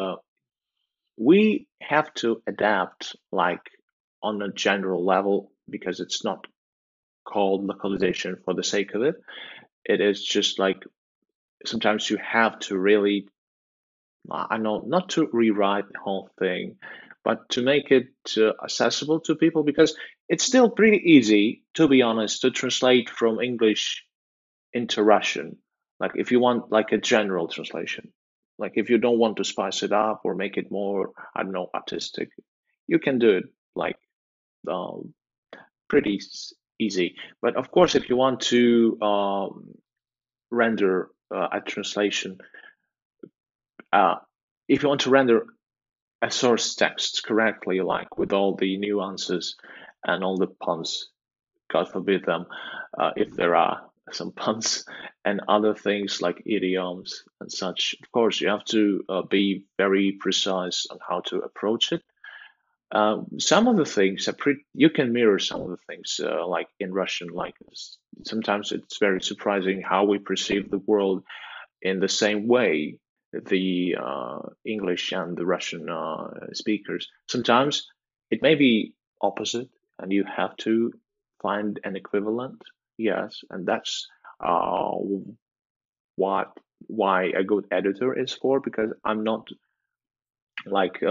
we have to adapt like on a general level because it's not called localization for the sake of it. It is just like sometimes you have to really, I know, not to rewrite the whole thing, but to make it accessible to people because it's still pretty easy, to be honest, to translate from English into Russian. Like if you want like a general translation, like if you don't want to spice it up or make it more, I don't know, artistic, you can do it like um, pretty easy. But of course, if you want to render a translation, uh, if you want to render a source text correctly, like with all the nuances and all the puns, God forbid them, if there are some puns and other things like idioms and such. Of course, you have to be very precise on how to approach it. Some of the things are pretty, you can mirror some of the things like in Russian, like sometimes it's very surprising how we perceive the world in the same way, the English and the Russian speakers. Sometimes it may be opposite, and you have to find an equivalent. Yes, and that's uh, why a good editor is for, because I'm not like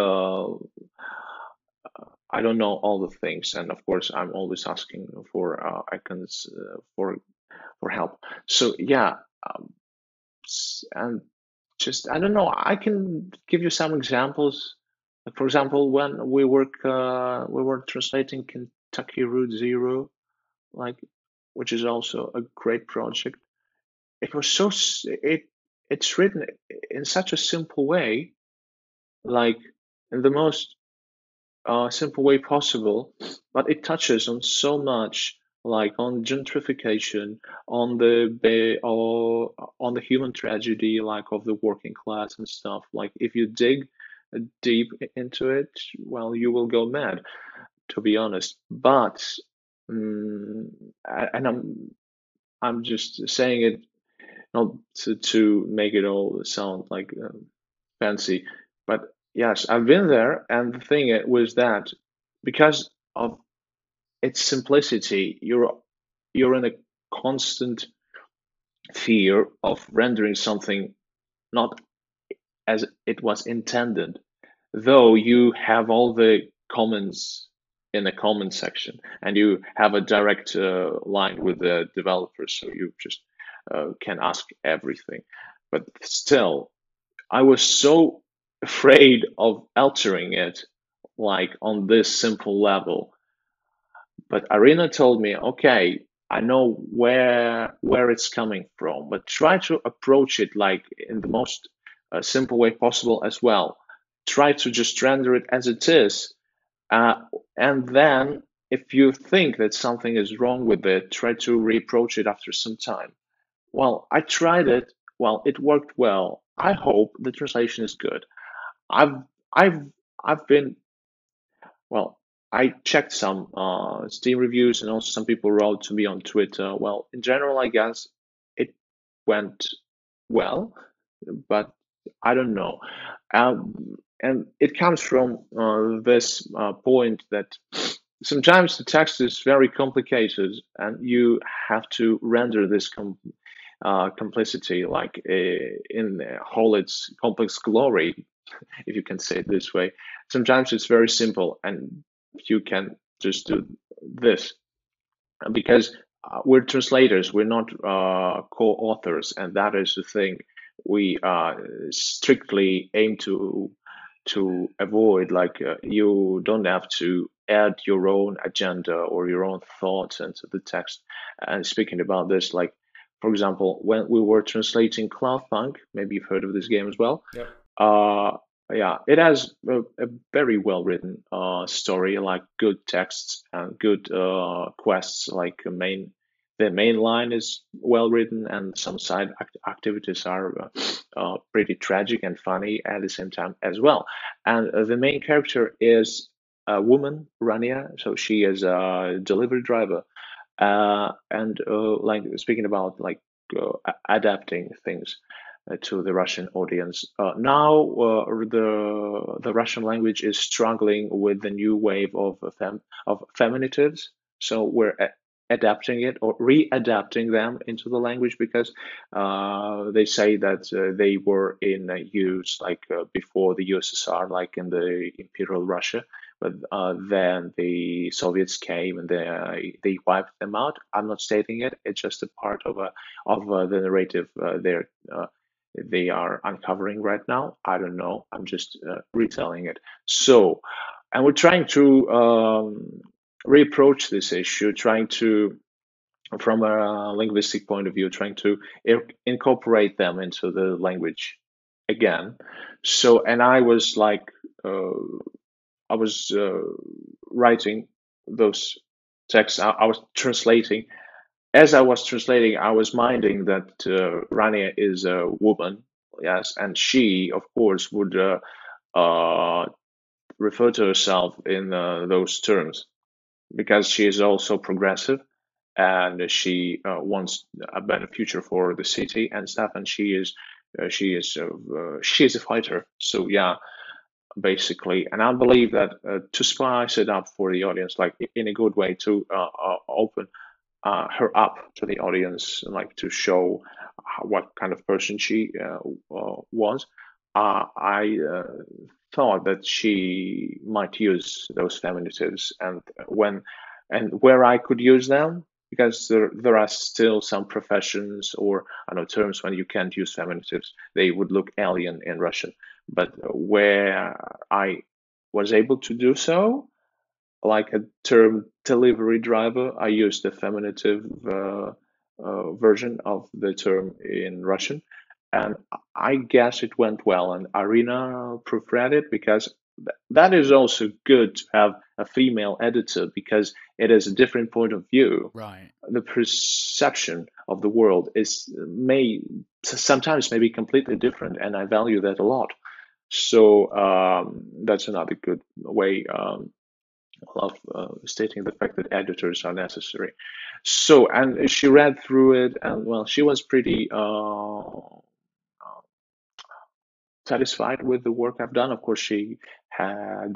I don't know all the things, and of course I'm always asking for icons for help. So yeah, and just I don't know. I can give you some examples. Like, for example, when we were translating Kentucky Route Zero, like, which is also a great project. It was so it's written in such a simple way, like in the most simple way possible, but it touches on so much, like on gentrification, on or on the human tragedy, like of the working class and stuff. Like if you dig deep into it, well, you will go mad, to be honest. But and I'm just saying it not to make it all sound like fancy, but yes, I've been there, and the thing was that because of its simplicity, you're in a constant fear of rendering something not as it was intended, though you have all the comments in the comment section and you have a direct line with the developers, so you just can ask everything. But still, I was so afraid of altering it, like on this simple level. But Arena told me, okay, I know where it's coming from, but try to approach it like in the most simple way possible as well. Try to just render it as it is, and then if you think that something is wrong with it, try to reapproach it after some time. Well, I tried it. Well, it worked well. I hope the translation is good. I've I've I've been well. I checked some Steam reviews, and also some people wrote to me on Twitter. Well, in general, I guess it went well, but I don't know. And it comes from this point that sometimes the text is very complicated, and you have to render this complicity like in all its complex glory, if you can say it this way. Sometimes it's very simple, and you can just do this because we're translators, we're not co-authors, and that is the thing we strictly aim to avoid. Like you don't have to add your own agenda or your own thoughts into the text. And speaking about this, like for example, when we were translating Cloudpunk, maybe you've heard of this game as well. Yep. Yeah, it has a very well written story, like good texts and good quests. Like the main line is well written, and some side activities are pretty tragic and funny at the same time as well. And the main character is a woman, Rania. So she is a delivery driver, and like speaking about like adapting things to the Russian audience. Now, the Russian language is struggling with the new wave of feminitives, so we're adapting it or readapting them into the language because they say that they were in use like before the USSR, like in the Imperial Russia. But then the Soviets came and they wiped them out. I'm not stating it; it's just a part of the narrative they are uncovering right now. I don't know. I'm just retelling it. So, and we're trying to reapproach this issue, trying to, from a linguistic point of view, trying to incorporate them into the language again. So, and I was like, I was writing those texts. I was translating. As I was translating, I was minding that Rania is a woman, yes, and she, of course, would uh, refer to herself in those terms because she is also progressive and she wants a better future for the city and stuff. And she is a fighter. So yeah, basically. And I believe that to spice it up for the audience, like in a good way, to open her up to the audience, like to show what kind of person she was, I thought that she might use those feminitives, and when and where I could use them, because there are still some professions or I know terms when you can't use feminitives, they would look alien in Russian. But where I was able to do so, like a term delivery driver, I used the feminative version of the term in Russian, and I guess it went well. And Arena proofread it because that is also good to have a female editor because it is a different point of view. Right. The perception of the world is may sometimes may be completely different, and I value that a lot. So that's another good way of stating the fact that editors are necessary. So, and she read through it, and well, she was pretty satisfied with the work I've done. Of course, she had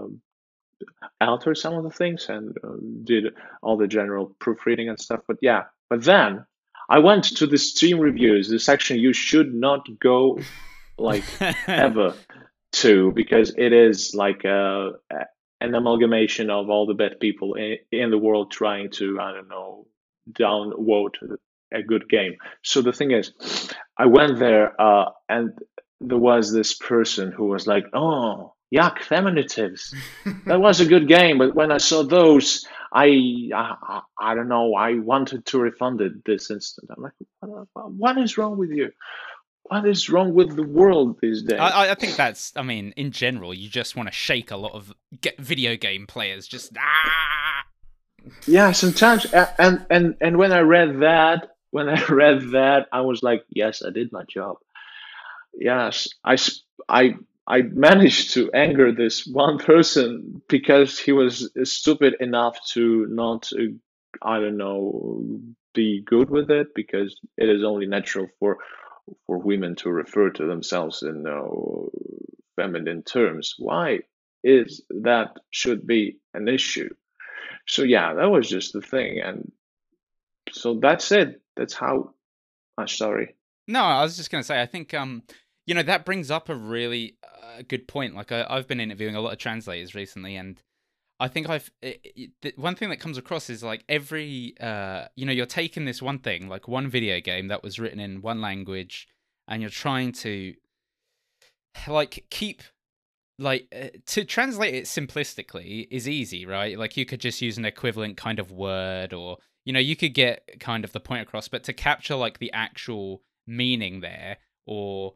altered some of the things and did all the general proofreading and stuff. But yeah, but then I went to the Steam reviews, the section you should not go like ever to because it is like an amalgamation of all the bad people in the world trying to, I don't know, downvote a good game. So the thing is, I went there and there was this person who was like, "Oh, yuck, feminitives. That was a good game, but when I saw those, I don't know, I wanted to refund it this instant." I'm like, what is wrong with you? What is wrong with the world these days? I think that's, I mean, in general, you just want to shake a lot of video game players. Just, Yeah, sometimes, and when I read that, I was like, yes, I did my job. Yes, I managed to anger this one person because he was stupid enough to not, I don't know, be good with it because it is only natural for women to refer to themselves in feminine terms. Why is that should be an issue? So yeah, that was just the thing, and so that's it. That's how. Sorry. No, I was just going to say, I think, that brings up a really good point. Like, I've been interviewing a lot of translators recently, and I think one thing that comes across is like every, you're taking this one thing, like one video game that was written in one language, and you're trying to, like, keep, like, to translate it simplistically is easy, right? Like, you could just use an equivalent kind of word, or, you could get kind of the point across, but to capture, like, the actual meaning there, or,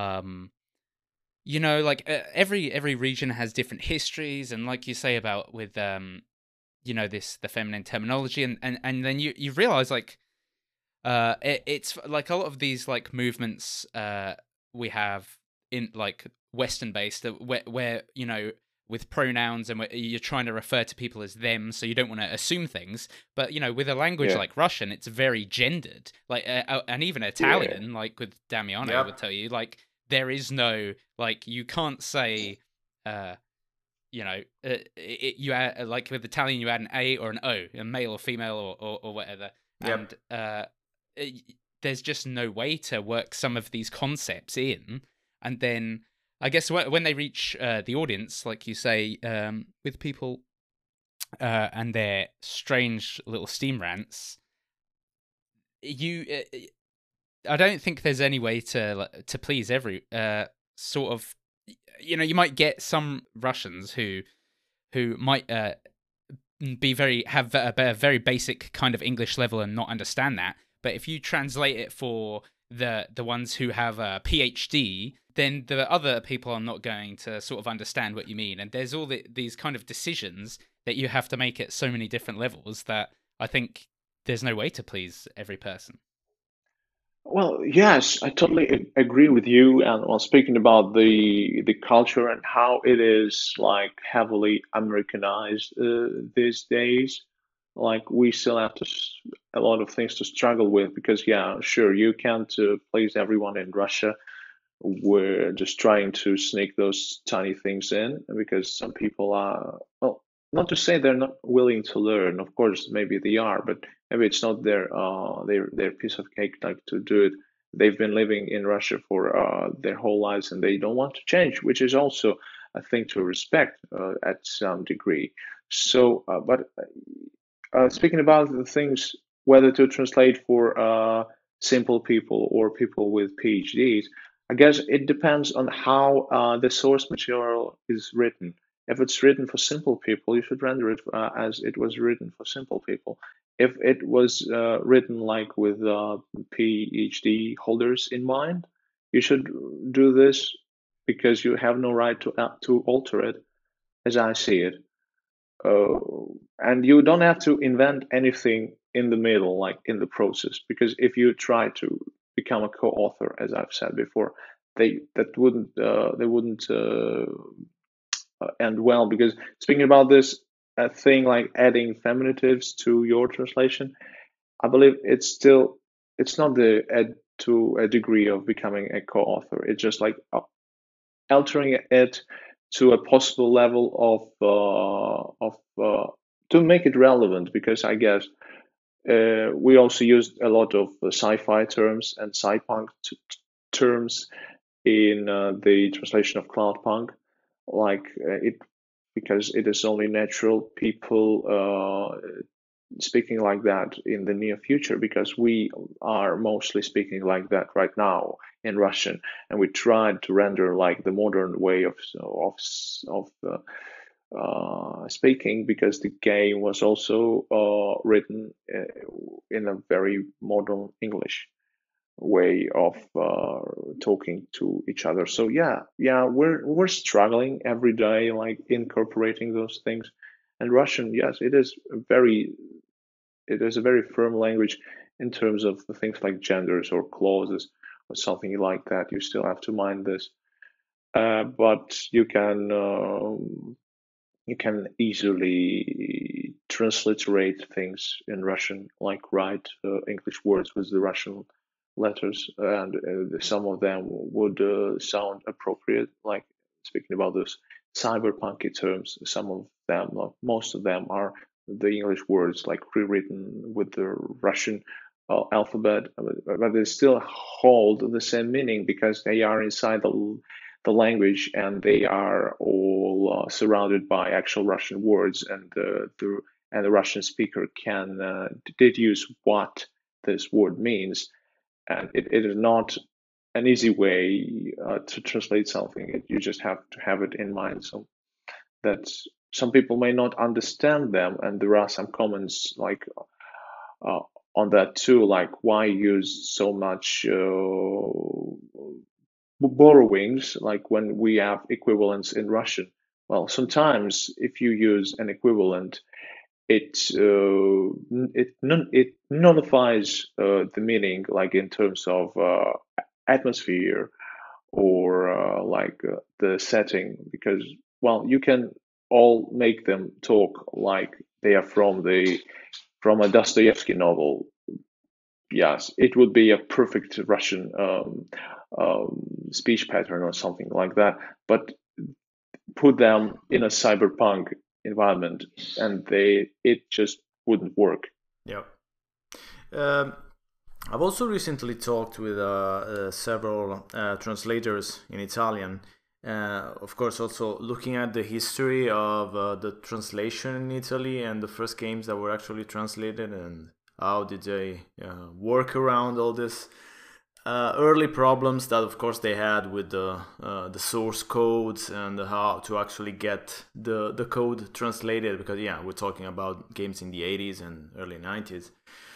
like, every region has different histories, and like you say about with, the feminine terminology, and then you realize, like, it's like a lot of these, like, movements we have in, like, Western based, where with pronouns, and you're trying to refer to people as them, so you don't want to assume things. But with a language Yeah. like Russian, it's very gendered. Like, and even Italian, like with Damiano, I would tell you, like, there is no, like, you can't say, you add, like with Italian, you add an A or an O, a male or female or whatever, Yep. and there's just no way to work some of these concepts in, and then I guess when they reach the audience, like you say, with people and their strange little Steam rants, I don't think there's any way to please every sort of. You might get some Russians who might have a very basic kind of English level and not understand that. But if you translate it for the ones who have a PhD, then the other people are not going to sort of understand what you mean. And there's all these kind of decisions that you have to make at so many different levels that I think there's no way to please every person. Well, yes, I totally agree with you. And well, speaking about the culture and how it is like heavily Americanized these days, like we still have a lot of things to struggle with because yeah, sure, you can't please everyone in Russia. We're just trying to sneak those tiny things in because some people are, well, not to say they're not willing to learn. Of course, maybe they are, but maybe it's not their piece of cake like to do it they've been living in Russia for their whole lives and they don't want to change, which is also a thing to respect at some degree. So, but speaking about the things, whether to translate for simple people or people with PhDs, I guess it depends on how the source material is written. If it's written for simple people, you should render it as it was written for simple people. If it was written like with PhD holders in mind, you should do this because you have no right to alter it, as I see it. Uh, and you don't have to invent anything in the middle, like in the process, because if you try to become a co-author, as I've said before, they wouldn't end well. Because speaking about this thing like adding feminitives to your translation, I believe it's not to a degree of becoming a co-author. It's just like altering it to a possible level of to make it relevant, because I guess we also used a lot of sci-fi terms and sci-punk terms in the translation of Cloudpunk, like it because it is only natural people speaking like that in the near future, because we are mostly speaking like that right now in Russian, and we tried to render like the modern way of speaking, because the game was also written in a very modern English way of talking to each other. So yeah, we're struggling every day, like incorporating those things. And Russian, yes, it is a very firm language in terms of the things like genders or clauses or something like that. You still have to mind this, but you can easily transliterate things in Russian, like write English words with the Russian letters, and some of them would sound appropriate. Like speaking about those cyberpunky terms, some of them, most of them, are the English words like rewritten with the Russian alphabet, but they still hold the same meaning because they are inside the language, and they are all surrounded by actual Russian words, and the Russian speaker can deduce what this word means, and it is not an easy way to translate something. You just have to have it in mind. So that some people may not understand them, and there are some comments like uh, on that too, like why use so much borrowings, like when we have equivalents in Russian. Well, sometimes if you use an equivalent, it nullifies the meaning, like in terms of atmosphere or the setting, because well, you can all make them talk like they are from a Dostoevsky novel. Yes, it would be a perfect Russian speech pattern or something like that. But put them in a cyberpunk environment, and it just wouldn't work. Yeah. I've also recently talked with several translators in Italian. Of course, also looking at the history of the translation in Italy and the first games that were actually translated, and how did they work around all this early problems that, of course, they had with the source codes and how to actually get the code translated. Because yeah, we're talking about games in the 80s and early 90s.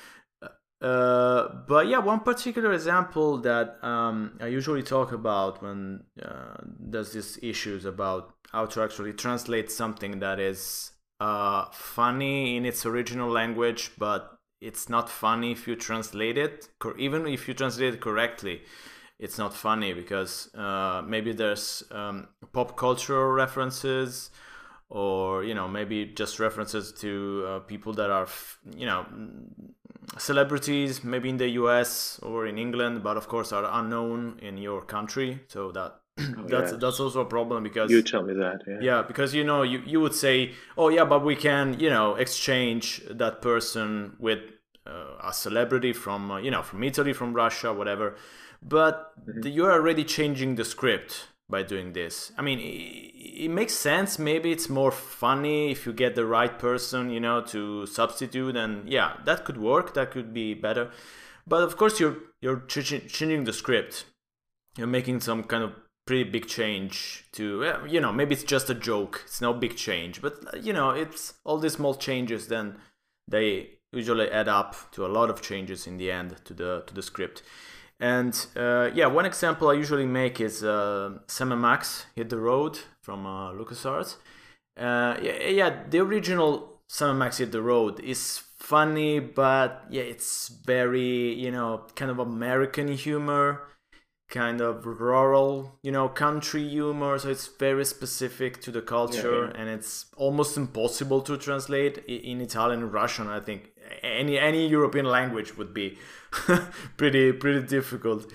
But yeah, one particular example that I usually talk about when there's these issues about how to actually translate something that is funny in its original language, but it's not funny if you translate it. Even if you translate it correctly, it's not funny because maybe there's pop cultural references, or maybe just references to people that are celebrities, maybe in the US or in England, but of course are unknown in your country. So that's also a problem, because you tell me that. Yeah, because you would say, oh yeah, but we can exchange that person with a celebrity from from Italy, from Russia, whatever. But you're already changing the script by doing this. I mean, it makes sense. Maybe it's more funny if you get the right person, to substitute, and yeah, that could work. That could be better. But of course, you're changing the script. You're making some kind of pretty big change to, maybe it's just a joke. It's no big change, but it's all these small changes. Then they usually add up to a lot of changes in the end to the script. And one example I usually make is Sam and Max Hit the Road from LucasArts. The original Sam and Max Hit the Road is funny, but yeah, it's very, kind of American humor, kind of rural, country humor. So it's very specific to the culture, and it's almost impossible to translate in Italian and Russian. I think any European language would be pretty difficult.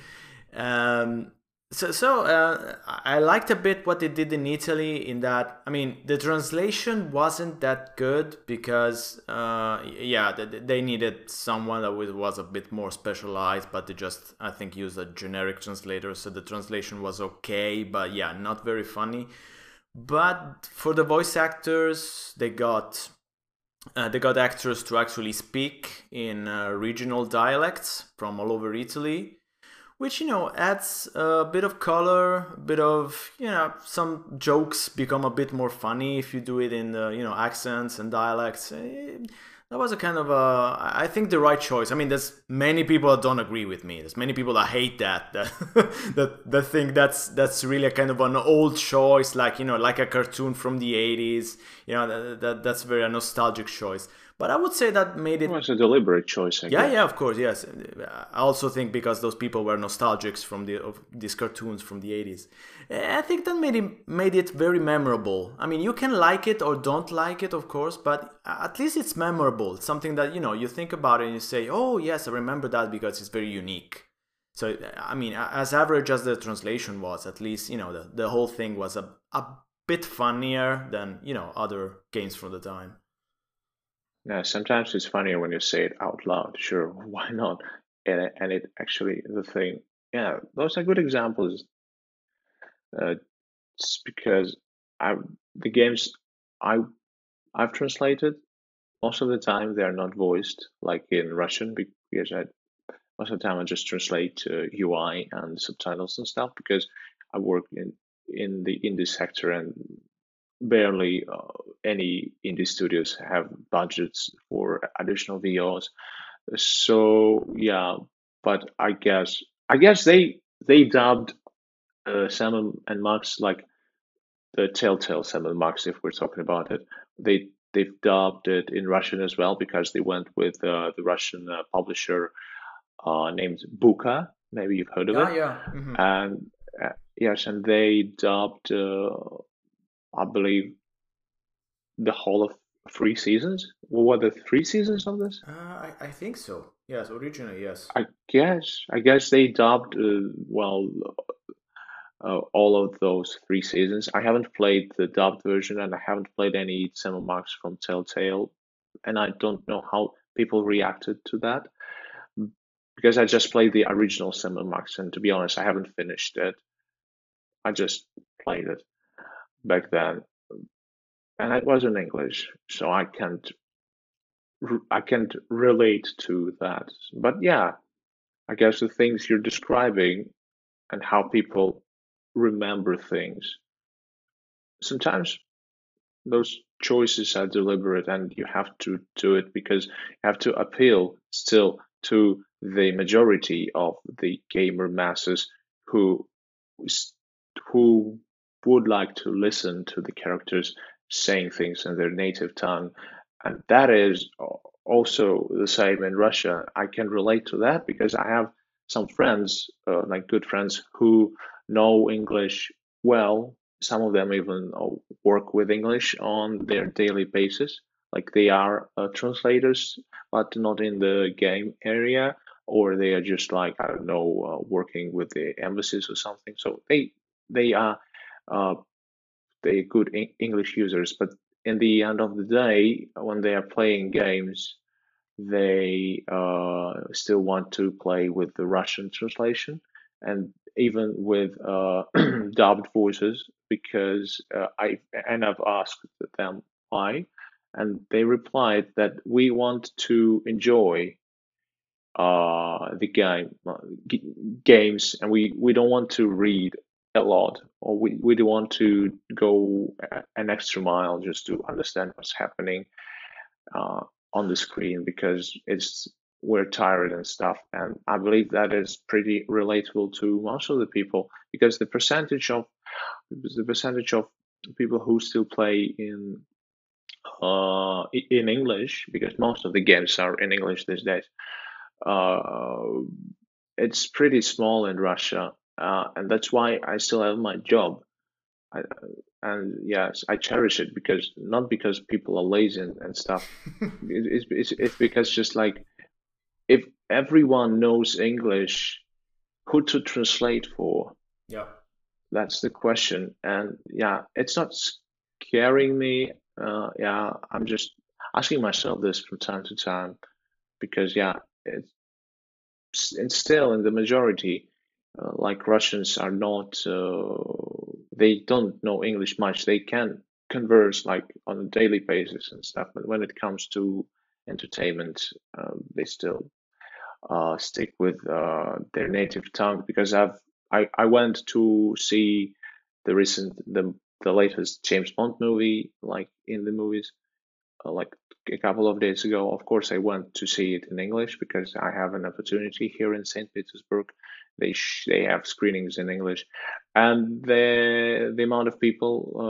I liked a bit what they did in Italy, in that, I mean, the translation wasn't that good because they needed someone that was a bit more specialized, but they just, I think, used a generic translator, so the translation was okay, but yeah, not very funny. But for the voice actors, they got actors to actually speak in regional dialects from all over Italy, which, adds a bit of color, a bit of, some jokes become a bit more funny if you do it in the, accents and dialects. That was a kind of I think, the right choice. I mean, there's many people that don't agree with me. There's many people that hate that that think that's really a kind of an old choice, like, like a cartoon from the 80s. That's very a nostalgic choice. But I would say that made it... It was a deliberate choice, I guess. Yeah, of course, yes. I also think because those people were nostalgics of these cartoons from the 80s. I think that made it very memorable. I mean, you can like it or don't like it, of course, but at least it's memorable. It's something that, you think about it and you say, oh, yes, I remember that because it's very unique. So, I mean, as average as the translation was, at least, the whole thing was a bit funnier than, other games from the time. Yeah, sometimes it's funnier when you say it out loud. Sure, why not? And it actually, the thing, yeah, those are good examples. It's because the games I've translated, most of the time they are not voiced like in Russian, because most of the time I just translate UI and subtitles and stuff, because I work in the indie sector, and barely any indie studios have budgets for additional VOs. So yeah, but I guess they dubbed Sam and Max, like the Telltale Sam and Max, if we're talking about it. They've dubbed it in Russian as well, because they went with the Russian publisher named Buka. Maybe you've heard of it. Yeah. Mm-hmm. And yes, and they dubbed, I believe, the whole of 3 seasons. What were the 3 seasons of this? I think so. Yes, originally, yes. I guess they dubbed all of those 3 seasons. I haven't played the dubbed version, and I haven't played any Sam and Max from Telltale, and I don't know how people reacted to that, because I just played the original Sam and Max, and to be honest, I haven't finished it. I just played it back then, and it was in English, so I can't relate to that. But yeah, I guess the things you're describing and how people remember things, sometimes those choices are deliberate, and you have to do it because you have to appeal still to the majority of the gamer masses who would like to listen to the characters saying things in their native tongue. And that is also the same in Russia. I can relate to that because I have some friends, like good friends, who know English well. Some of them even work with English on their daily basis. Like they are translators, but not in the game area, or they are just like, I don't know, working with the embassies or something. So they are they good English users, but in the end of the day, when they are playing games, they still want to play with the Russian translation and even with dubbed voices because I've asked them why, and they replied that we want to enjoy the games, and we don't want to read a lot, or we don't want to go an extra mile just to understand what's happening uh, on the screen because it's we're tired and stuff. And I believe that is pretty relatable to most of the people because the percentage of people who still play in English, because most of the games are in English these days, uh, it's pretty small in Russia, and that's why I still have my job. I, and yes, I cherish it because not because people are lazy and stuff. It's because just like if everyone knows English, who to translate for? Yeah. That's the question. And yeah, it's not scaring me. Yeah, I'm just asking myself this from time to time because yeah, it's still in the majority. Like Russians are not, they don't know English much. They can converse like on a daily basis and stuff, but when it comes to entertainment, they still stick with their native tongue. Because I went to see the recent the latest James Bond movie, like in the movies, like a couple of days ago. Of course, I went to see it in English because I have an opportunity here in St. Petersburg. They have screenings in English, and the amount of people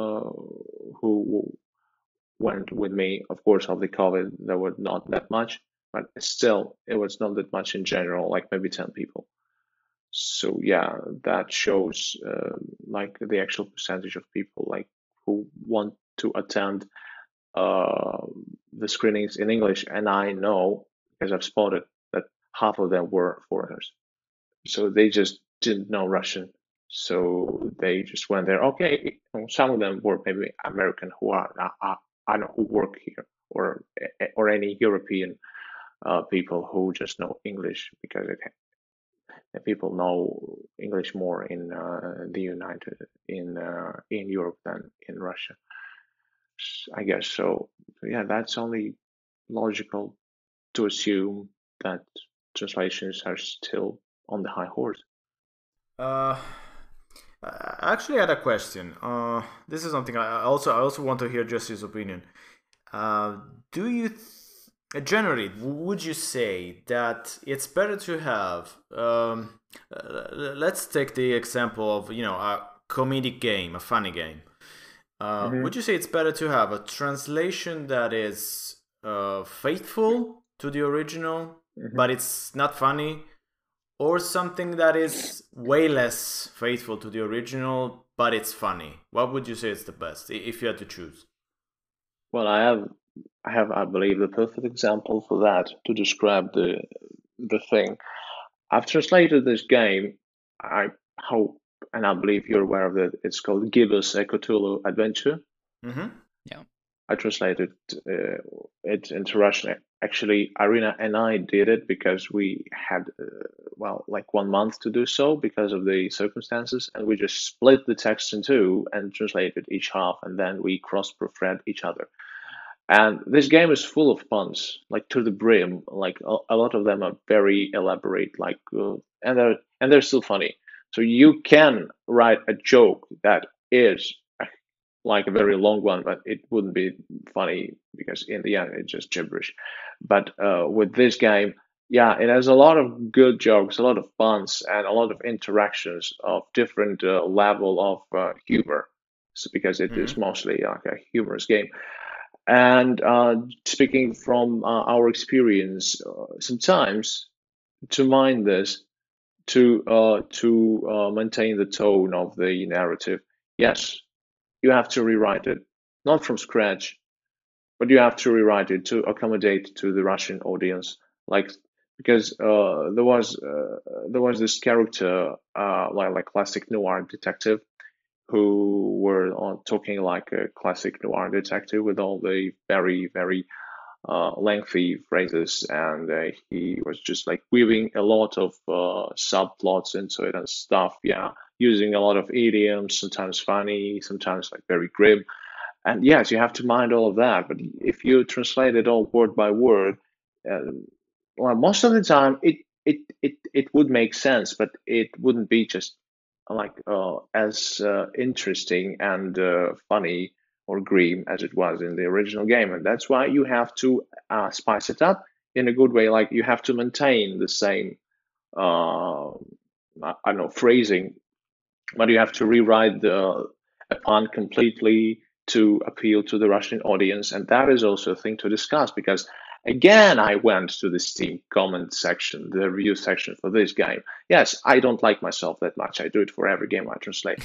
who went with me, of course, of the COVID, there were not that much, but still, it was not that much in general, like maybe 10 people. So yeah, that shows like the actual percentage of people like who want to attend uh, the screenings in English, and I know because I've spotted that half of them were foreigners, so they just didn't know Russian, so they just went there. Okay, some of them were maybe American who are I know who work here, or any European people who just know English because people know English more in the United in Europe than in Russia. I guess so. Yeah, that's only logical to assume that translations are still on the high horse. Uh, I actually had a question. This is something I also want to hear Jesse's opinion. Uh, do you generally would you say that it's better to have let's take the example of a comedic game, a funny game. Would Hmm. you say it's better to have a translation that is faithful to the original, Hmm. but it's not funny, or something that is way less faithful to the original, but it's funny? What would you say is the best if you had to choose? Well, I believe, the perfect example for that to describe the thing. I've translated this game. I hope and I believe you're aware of it. It's called Gibbous a Cthulhu Adventure. Mm-hmm. Yeah. I translated it into Russian. Actually, Irina and I did it because we had, well, like 1 month to do so because of the circumstances, and we just split the text in two and translated each half, and then we cross-proofread each other. And this game is full of puns, like to the brim. Like a lot of them are very elaborate, like, and they're still funny. So you can write a joke that is like a very long one, but it wouldn't be funny because in the end it's just gibberish. But with this game, yeah, it has a lot of good jokes, a lot of puns, and a lot of interactions of different level of humor. So because it is Mm-hmm. mostly like a humorous game. And speaking from our experience, sometimes to mind this, to maintain the tone of the narrative, yes, you have to rewrite it, not from scratch, but you have to rewrite it to accommodate to the Russian audience. Like because there was this character like classic noir detective who were talking like a classic noir detective with all the very very lengthy phrases, and he was just like weaving a lot of subplots into it and stuff. Yeah, using a lot of idioms, sometimes funny, sometimes like very grim. And yes, you have to mind all of that. But if you translate it all word by word, uh, well, most of the time it would make sense, but it wouldn't be just like as interesting and funny or grim as it was in the original game. And that's why you have to spice it up in a good way. Like you have to maintain the same, I don't know, phrasing, but you have to rewrite a pun completely to appeal to the Russian audience. And that is also a thing to discuss because, again, I went to the Steam comment section, the review section for this game. Yes, I don't like myself that much. I do it for every game I translate.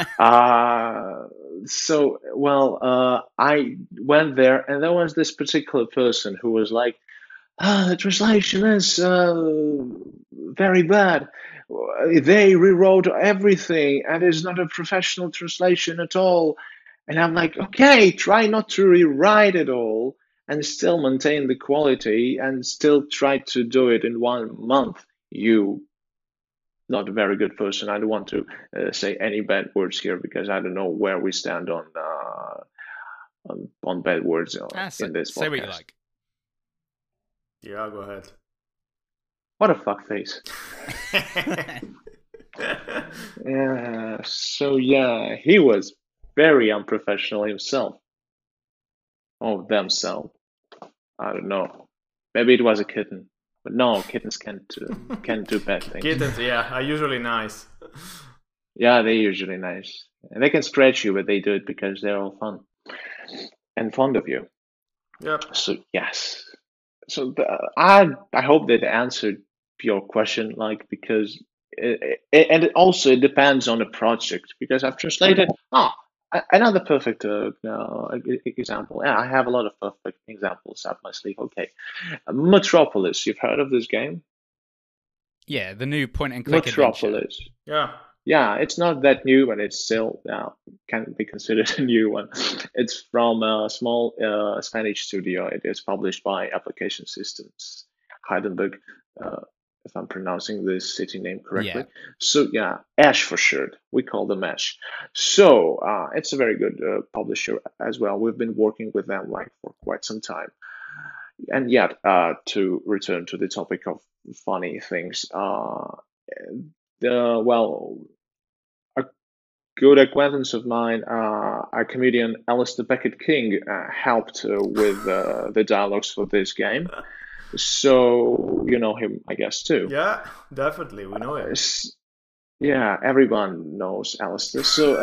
I went there, and there was this particular person who was like, the translation is very bad. They rewrote everything, and it's not a professional translation at all. And I'm like, okay, try not to rewrite it all and still maintain the quality and still try to do it in 1 month. You not a very good person. I don't want to say any bad words here because I don't know where we stand on bad words in this podcast. Say what you like. Yeah, go ahead. What a fuckface. He was very unprofessional himself. Or themselves. I don't know. Maybe it was a kitten. But no, kittens can't do bad things. Kittens, yeah, are usually nice. Yeah, they're usually nice. And they can scratch you, but they do it because they're all fun. And fond of you. Yep. So, yes. So I hope that answered your question, like, because it also depends on the project, because I've translated another perfect example. Yeah, I have a lot of perfect examples up my sleeve. Okay, Metropolis. You've heard of this game? Yeah, the new point and click Metropolis. Adventure. Yeah, it's not that new, but it's still can be considered a new one. It's from a small Spanish studio. It is published by Application Systems Heidelberg, if I'm pronouncing this city name correctly. Yeah. So yeah, Ash for short. We call them Ash. So it's a very good publisher as well. We've been working with them like for quite some time. And yet, to return to the topic of funny things, a good acquaintance of mine, a comedian, Alistair Beckett King, helped with the dialogues for this game. So you know him, I guess, too. Yeah, definitely, we know him. Yeah, everyone knows Alistair. So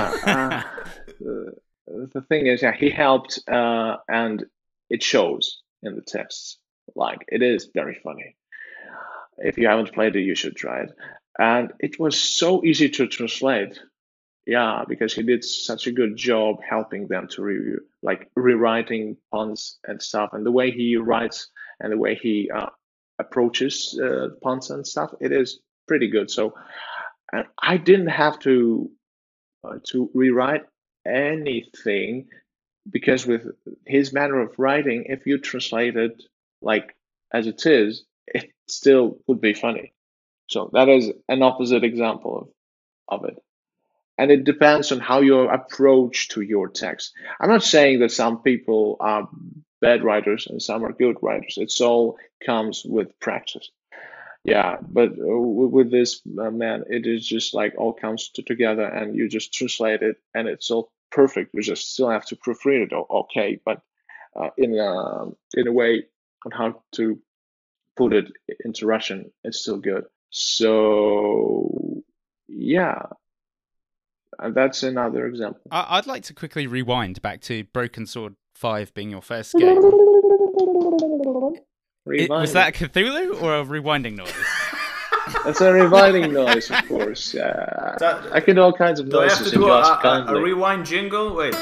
the thing is, he helped, and it shows in the tests. Like, it is very funny. If you haven't played it, you should try it. And it was so easy to translate. Yeah, because he did such a good job helping them to review, like rewriting puns and stuff, and the way he writes and the way he approaches puns and stuff, it is pretty good. So, and I didn't have to rewrite anything, because with his manner of writing, if you translate it like as it is, it still would be funny. So that is an opposite example of it. And it depends on how you approach to your text. I'm not saying that some people are bad writers and some are good writers. It's all comes with practice. Yeah, but with this man, it is just like all comes together, and you just translate it, and it's all perfect. You just still have to proofread it, okay, but in a way on how to put it into Russian, it's still good. So yeah. And that's another example. I'd like to quickly rewind back to Broken Sword 5 being your first game. Was that a Cthulhu or a rewinding noise? It's a rewinding noise, of course. Yeah, I can do all kinds of noises. Do I have to do a rewind jingle? Wait.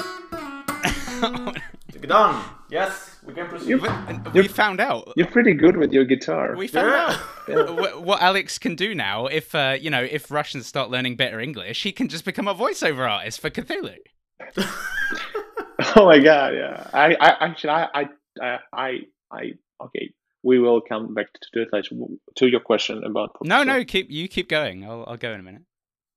Done. Yes, we can proceed. We found out. You're pretty good with your guitar. We found out what Alex can do now. If if Russians start learning better English, he can just become a voiceover artist for Cthulhu. Oh my god! Yeah, I Okay. We will come back to it later. To your question about No, keep going. I'll go in a minute.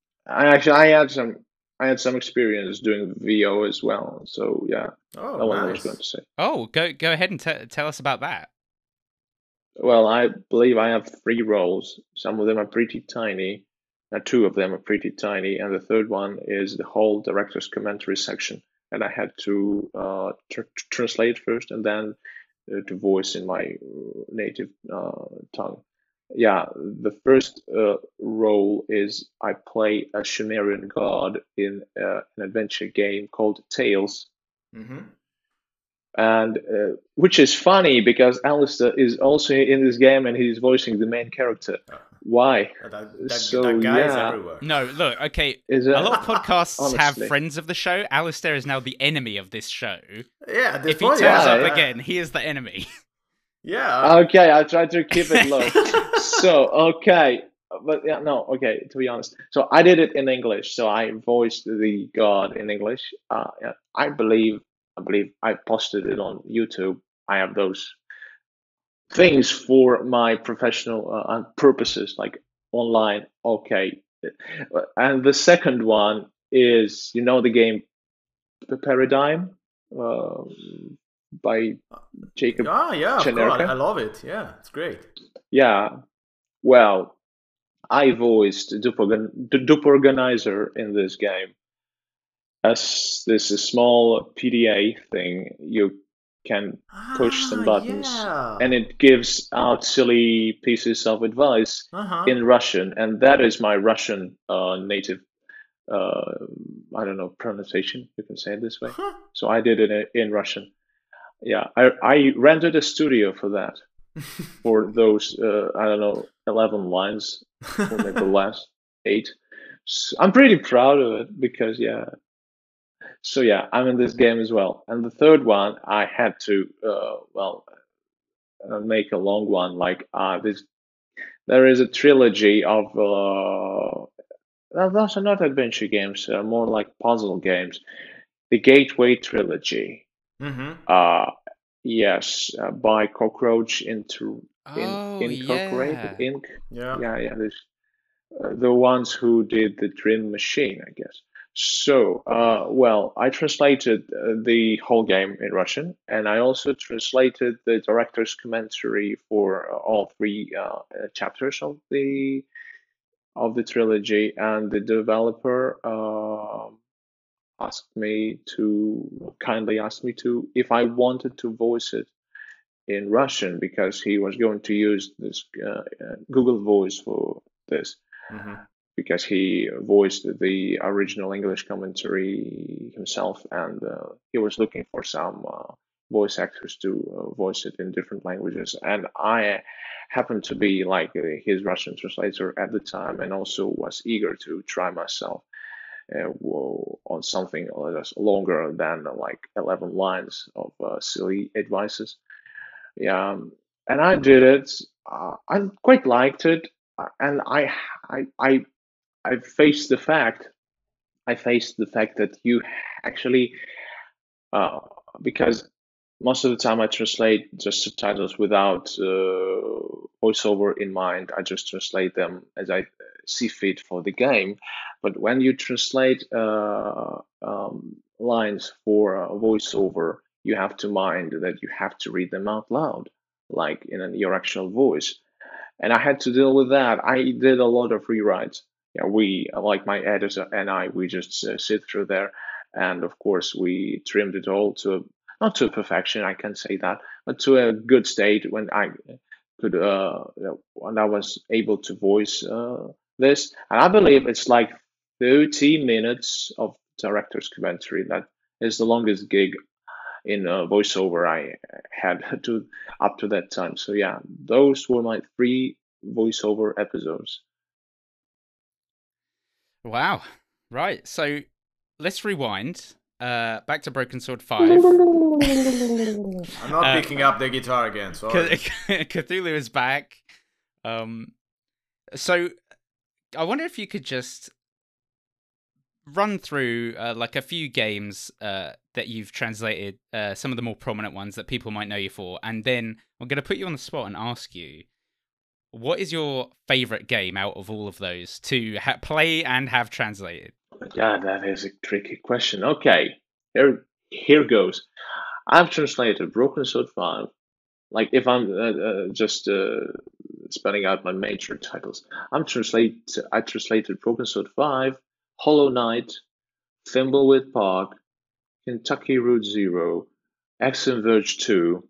I had some experience doing VO as well. So yeah, Oh, that's what I was nice. going to say. Oh, go ahead and tell us about that. Well, I believe I have 3 roles. Some of them are pretty tiny. 2 of them are pretty tiny, and the third one is the whole director's commentary section. And I had to translate first, and then to voice in my native tongue. Yeah, the first role is I play a Sumerian god in an adventure game called Tales. Mm-hmm. And which is funny because Alistair is also in this game and he's voicing the main character. Why? That guy is everywhere. No, look, okay. A lot of podcasts honestly. have friends of the show. Alistair is now the enemy of this show. Yeah, if he turns up again, he is the enemy. Yeah. Okay, I'll try to keep it low. So, okay. But yeah, no, okay, to be honest. So I did it in English. So I voiced the god in English. I believe I posted it on YouTube. I have those things for my professional purposes, like online. Okay. And the second one is, the game Paradigm by Jacob yeah, of Chenerka. course. I love it. Yeah, it's great. Yeah. Well, I voiced the Dupe Organizer in this game. As this is a small PDA thing, you can push some buttons, and it gives out silly pieces of advice in Russian, and that is my Russian native, I don't know, pronunciation, you can say it this way. So I did it in Russian. Yeah, I rented a studio for that, for those, 11 lines, or maybe less, 8. So I'm pretty proud of it because, yeah. So yeah, I'm in this game as well. And the third one, I had to, make a long one. Like there is a trilogy of, those are not adventure games, more like puzzle games. The Gateway trilogy. Mm-hmm. Yes, by Cockroach Incorporated Inc. Yeah. Yeah. The ones who did the Dream Machine, I guess. So, I translated the whole game in Russian, and I also translated the director's commentary for all 3 chapters of the trilogy. And the developer kindly asked me to, if I wanted to voice it in Russian, because he was going to use this Google Voice for this. Mm-hmm. Because he voiced the original English commentary himself, and he was looking for some voice actors to voice it in different languages. And I happened to be like his Russian translator at the time, and also was eager to try myself on something longer than like 11 lines of silly advices. Yeah, and I did it. I quite liked it, and I faced the fact that you actually, because most of the time I translate just subtitles without voiceover in mind. I just translate them as I see fit for the game. But when you translate lines for voiceover, you have to mind that you have to read them out loud, like in your actual voice. And I had to deal with that. I did a lot of rewrites. Yeah, like my editor and we just sit through there, and of course we trimmed it all to not to perfection, I can say that, but to a good state when I could when I was able to voice this. And I believe it's like 30 minutes of director's commentary. That is the longest gig in voiceover I had up to that time. So yeah, those were my 3 voiceover episodes. Wow. Right. So let's rewind. Back to Broken Sword 5. I'm not picking up the guitar again. Sorry. Cthulhu is back. So I wonder if you could just run through like a few games that you've translated, some of the more prominent ones that people might know you for, and then I'm going to put you on the spot and ask you, what is your favorite game out of all of those to play and have translated? Yeah, that is a tricky question. Okay, here goes. I've translated Broken Sword 5. Like, if I'm just spelling out my major titles, I translated Broken Sword 5, Hollow Knight, Thimbleweed Park, Kentucky Route Zero, Axiom Verge 2,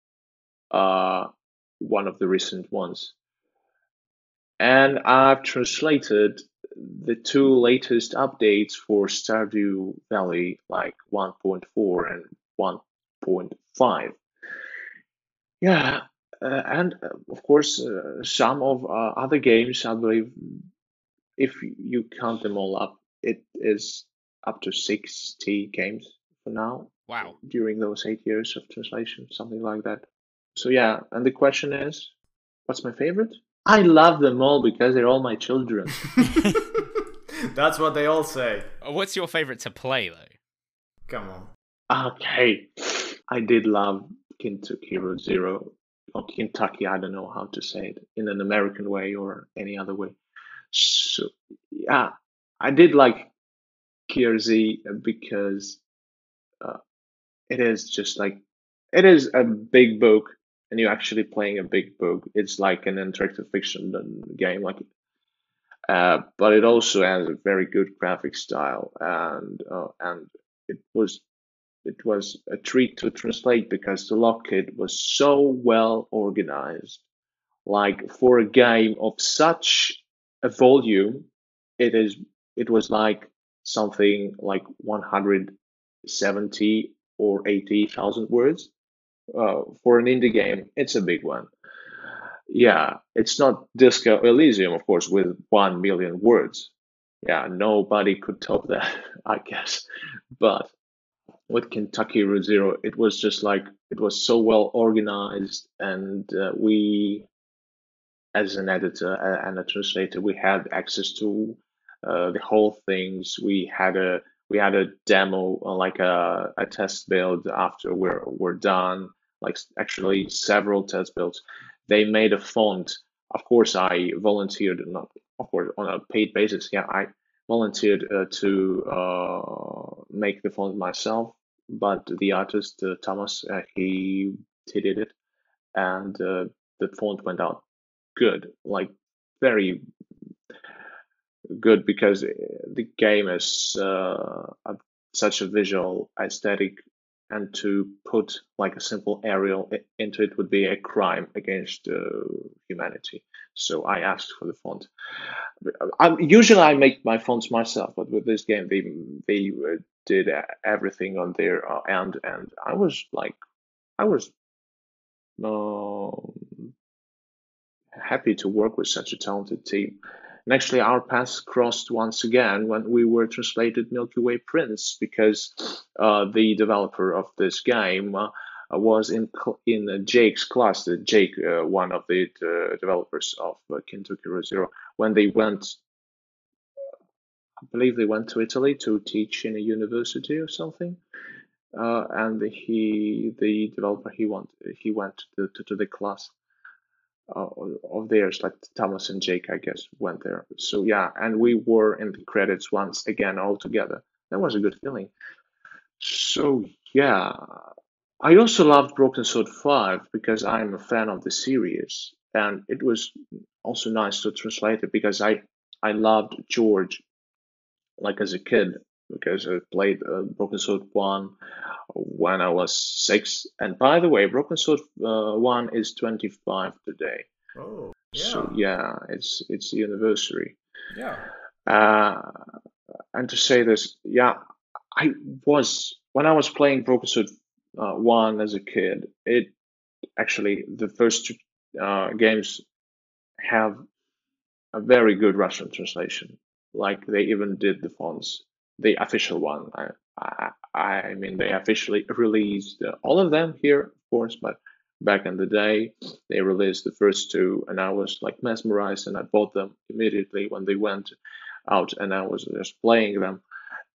one of the recent ones. And I've translated the two latest updates for Stardew Valley, like 1.4 and 1.5. Yeah, and of course, some of other games, I believe, if you count them all up, it is up to 60 games for now Wow. during those 8 years of translation, something like that. So yeah, and the question is, what's my favorite? I love them all because they're all my children. That's what they all say. What's your favorite to play though? Come on. Okay, I did love Kentucky Route Zero, or Kentucky, I don't know how to say it, in an American way or any other way. So, yeah, I did like KRZ because it is just like, it is a big book, and you're actually playing a big book. It's like an interactive fiction game, like, but it also has a very good graphic style, and it was it was a treat to translate because the log-kit was so well organized. Like, for a game of such a volume, it was like something like 170 or 80,000 words. For an indie game, it's a big one. Yeah, it's not Disco Elysium, of course, with 1 million words. Yeah, nobody could top that, I guess. But with Kentucky Route Zero, it was just like, it was so well organized, and we, as an editor and a translator, we had access to the whole things. We had a demo, like a test build after we're done, like actually several test builds. They made a font. Of course, I volunteered, not of course on a paid basis. Yeah, I volunteered to make the font myself, but the artist Thomas, he did it, and the font went out good, like very good, because the game is such a visual aesthetic, and to put like a simple Arial into it would be a crime against humanity. So I asked for the font. Usually I make my fonts myself, but with this game they did everything on their end, and I was happy to work with such a talented team. And actually, our paths crossed once again when we were translated Milky Way Prince, because the developer of this game was in Jake's class. Jake, one of the developers of Kentucky Route Zero, when they went, I believe they went to Italy to teach in a university or something. And the developer, he went to the class of theirs, like Thomas and Jake, I guess, went there. So yeah, and we were in the credits once again all together. That was a good feeling. So yeah, I also loved Broken Sword 5 because I'm a fan of the series, and it was also nice to translate it because I loved George, like, as a kid, because I played Broken Sword 1 when I was 6. And by the way, Broken Sword 1 is 25 today. Oh, So yeah, it's the anniversary. yeah. And to say this, yeah, when I was playing Broken Sword 1 as a kid, it actually, the first two games have a very good Russian translation. Like, they even did the fonts, the official one. I mean, they officially released all of them here, of course, but back in the day, they released the first two, and I was like mesmerized, and I bought them immediately when they went out, and I was just playing them.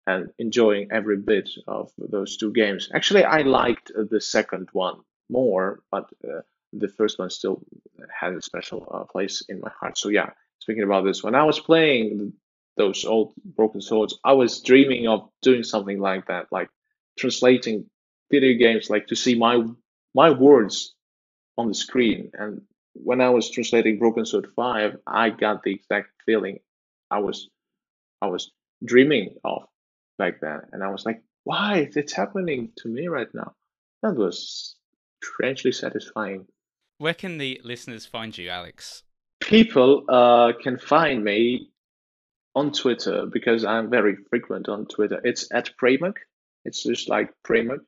and enjoying every bit of those two games. Actually, I liked the second one more, but the first one still had a special place in my heart. So yeah, speaking about this, when I was playing those old Broken Swords, I was dreaming of doing something like that, like translating video games, like to see my words on the screen. And when I was translating Broken Sword 5, I got the exact feeling I was dreaming of back then. And I was like, why? It's happening to me right now. That was strangely satisfying. Where can the listeners find you, Alex? People can find me on Twitter because I'm very frequent on Twitter. It's at Preymak. It's just like Preymak,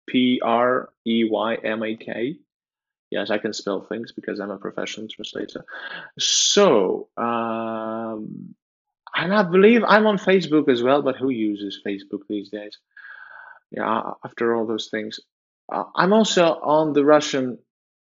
Preymak. Yes, I can spell things because I'm a professional translator. So, and I believe I'm on Facebook as well, but who uses Facebook these days? Yeah, after all those things. I'm also on the Russian,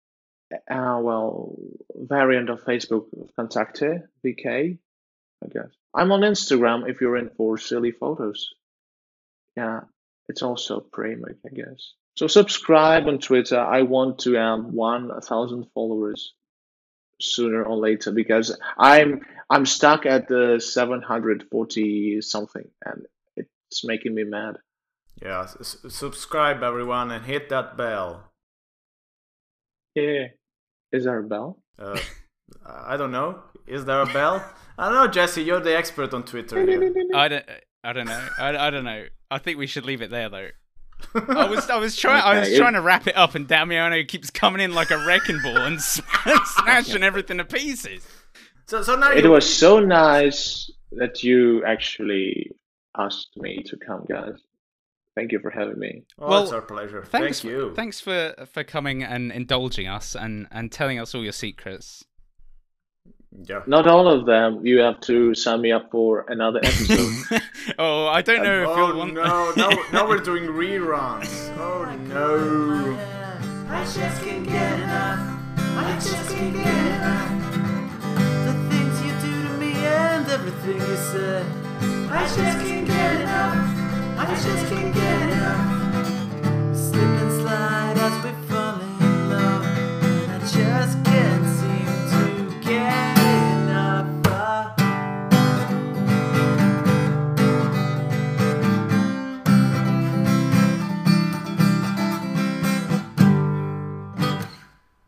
variant of Facebook, Kontakte, VK, I guess. I'm on Instagram if you're in for silly photos. Yeah, it's also Preymak, I guess. So subscribe on Twitter. I want to have 1,000 followers sooner or later because I'm stuck at the 740 something, and it's making me mad. Yeah, subscribe everyone and hit that bell. Yeah, is there a bell? I don't know. Is there a bell? I don't know, Jesse. You're the expert on Twitter here. I don't know. I don't know. I think we should leave it there though. I was trying to wrap it up, and Damiano keeps coming in like a wrecking ball and smashing everything to pieces. So now it was so nice that you actually asked me to come, guys. Thank you for having me. Oh, well, it's our pleasure. Thank you. Thanks for coming and indulging us and telling us all your secrets. Yeah. Not all of them. You have to sign me up for another episode. Oh, I don't know if you'll want... now we're doing reruns. Oh no. I just can't get enough. I just can't get enough. The things you do to me and everything you say. I just can't get enough. I just can't get enough.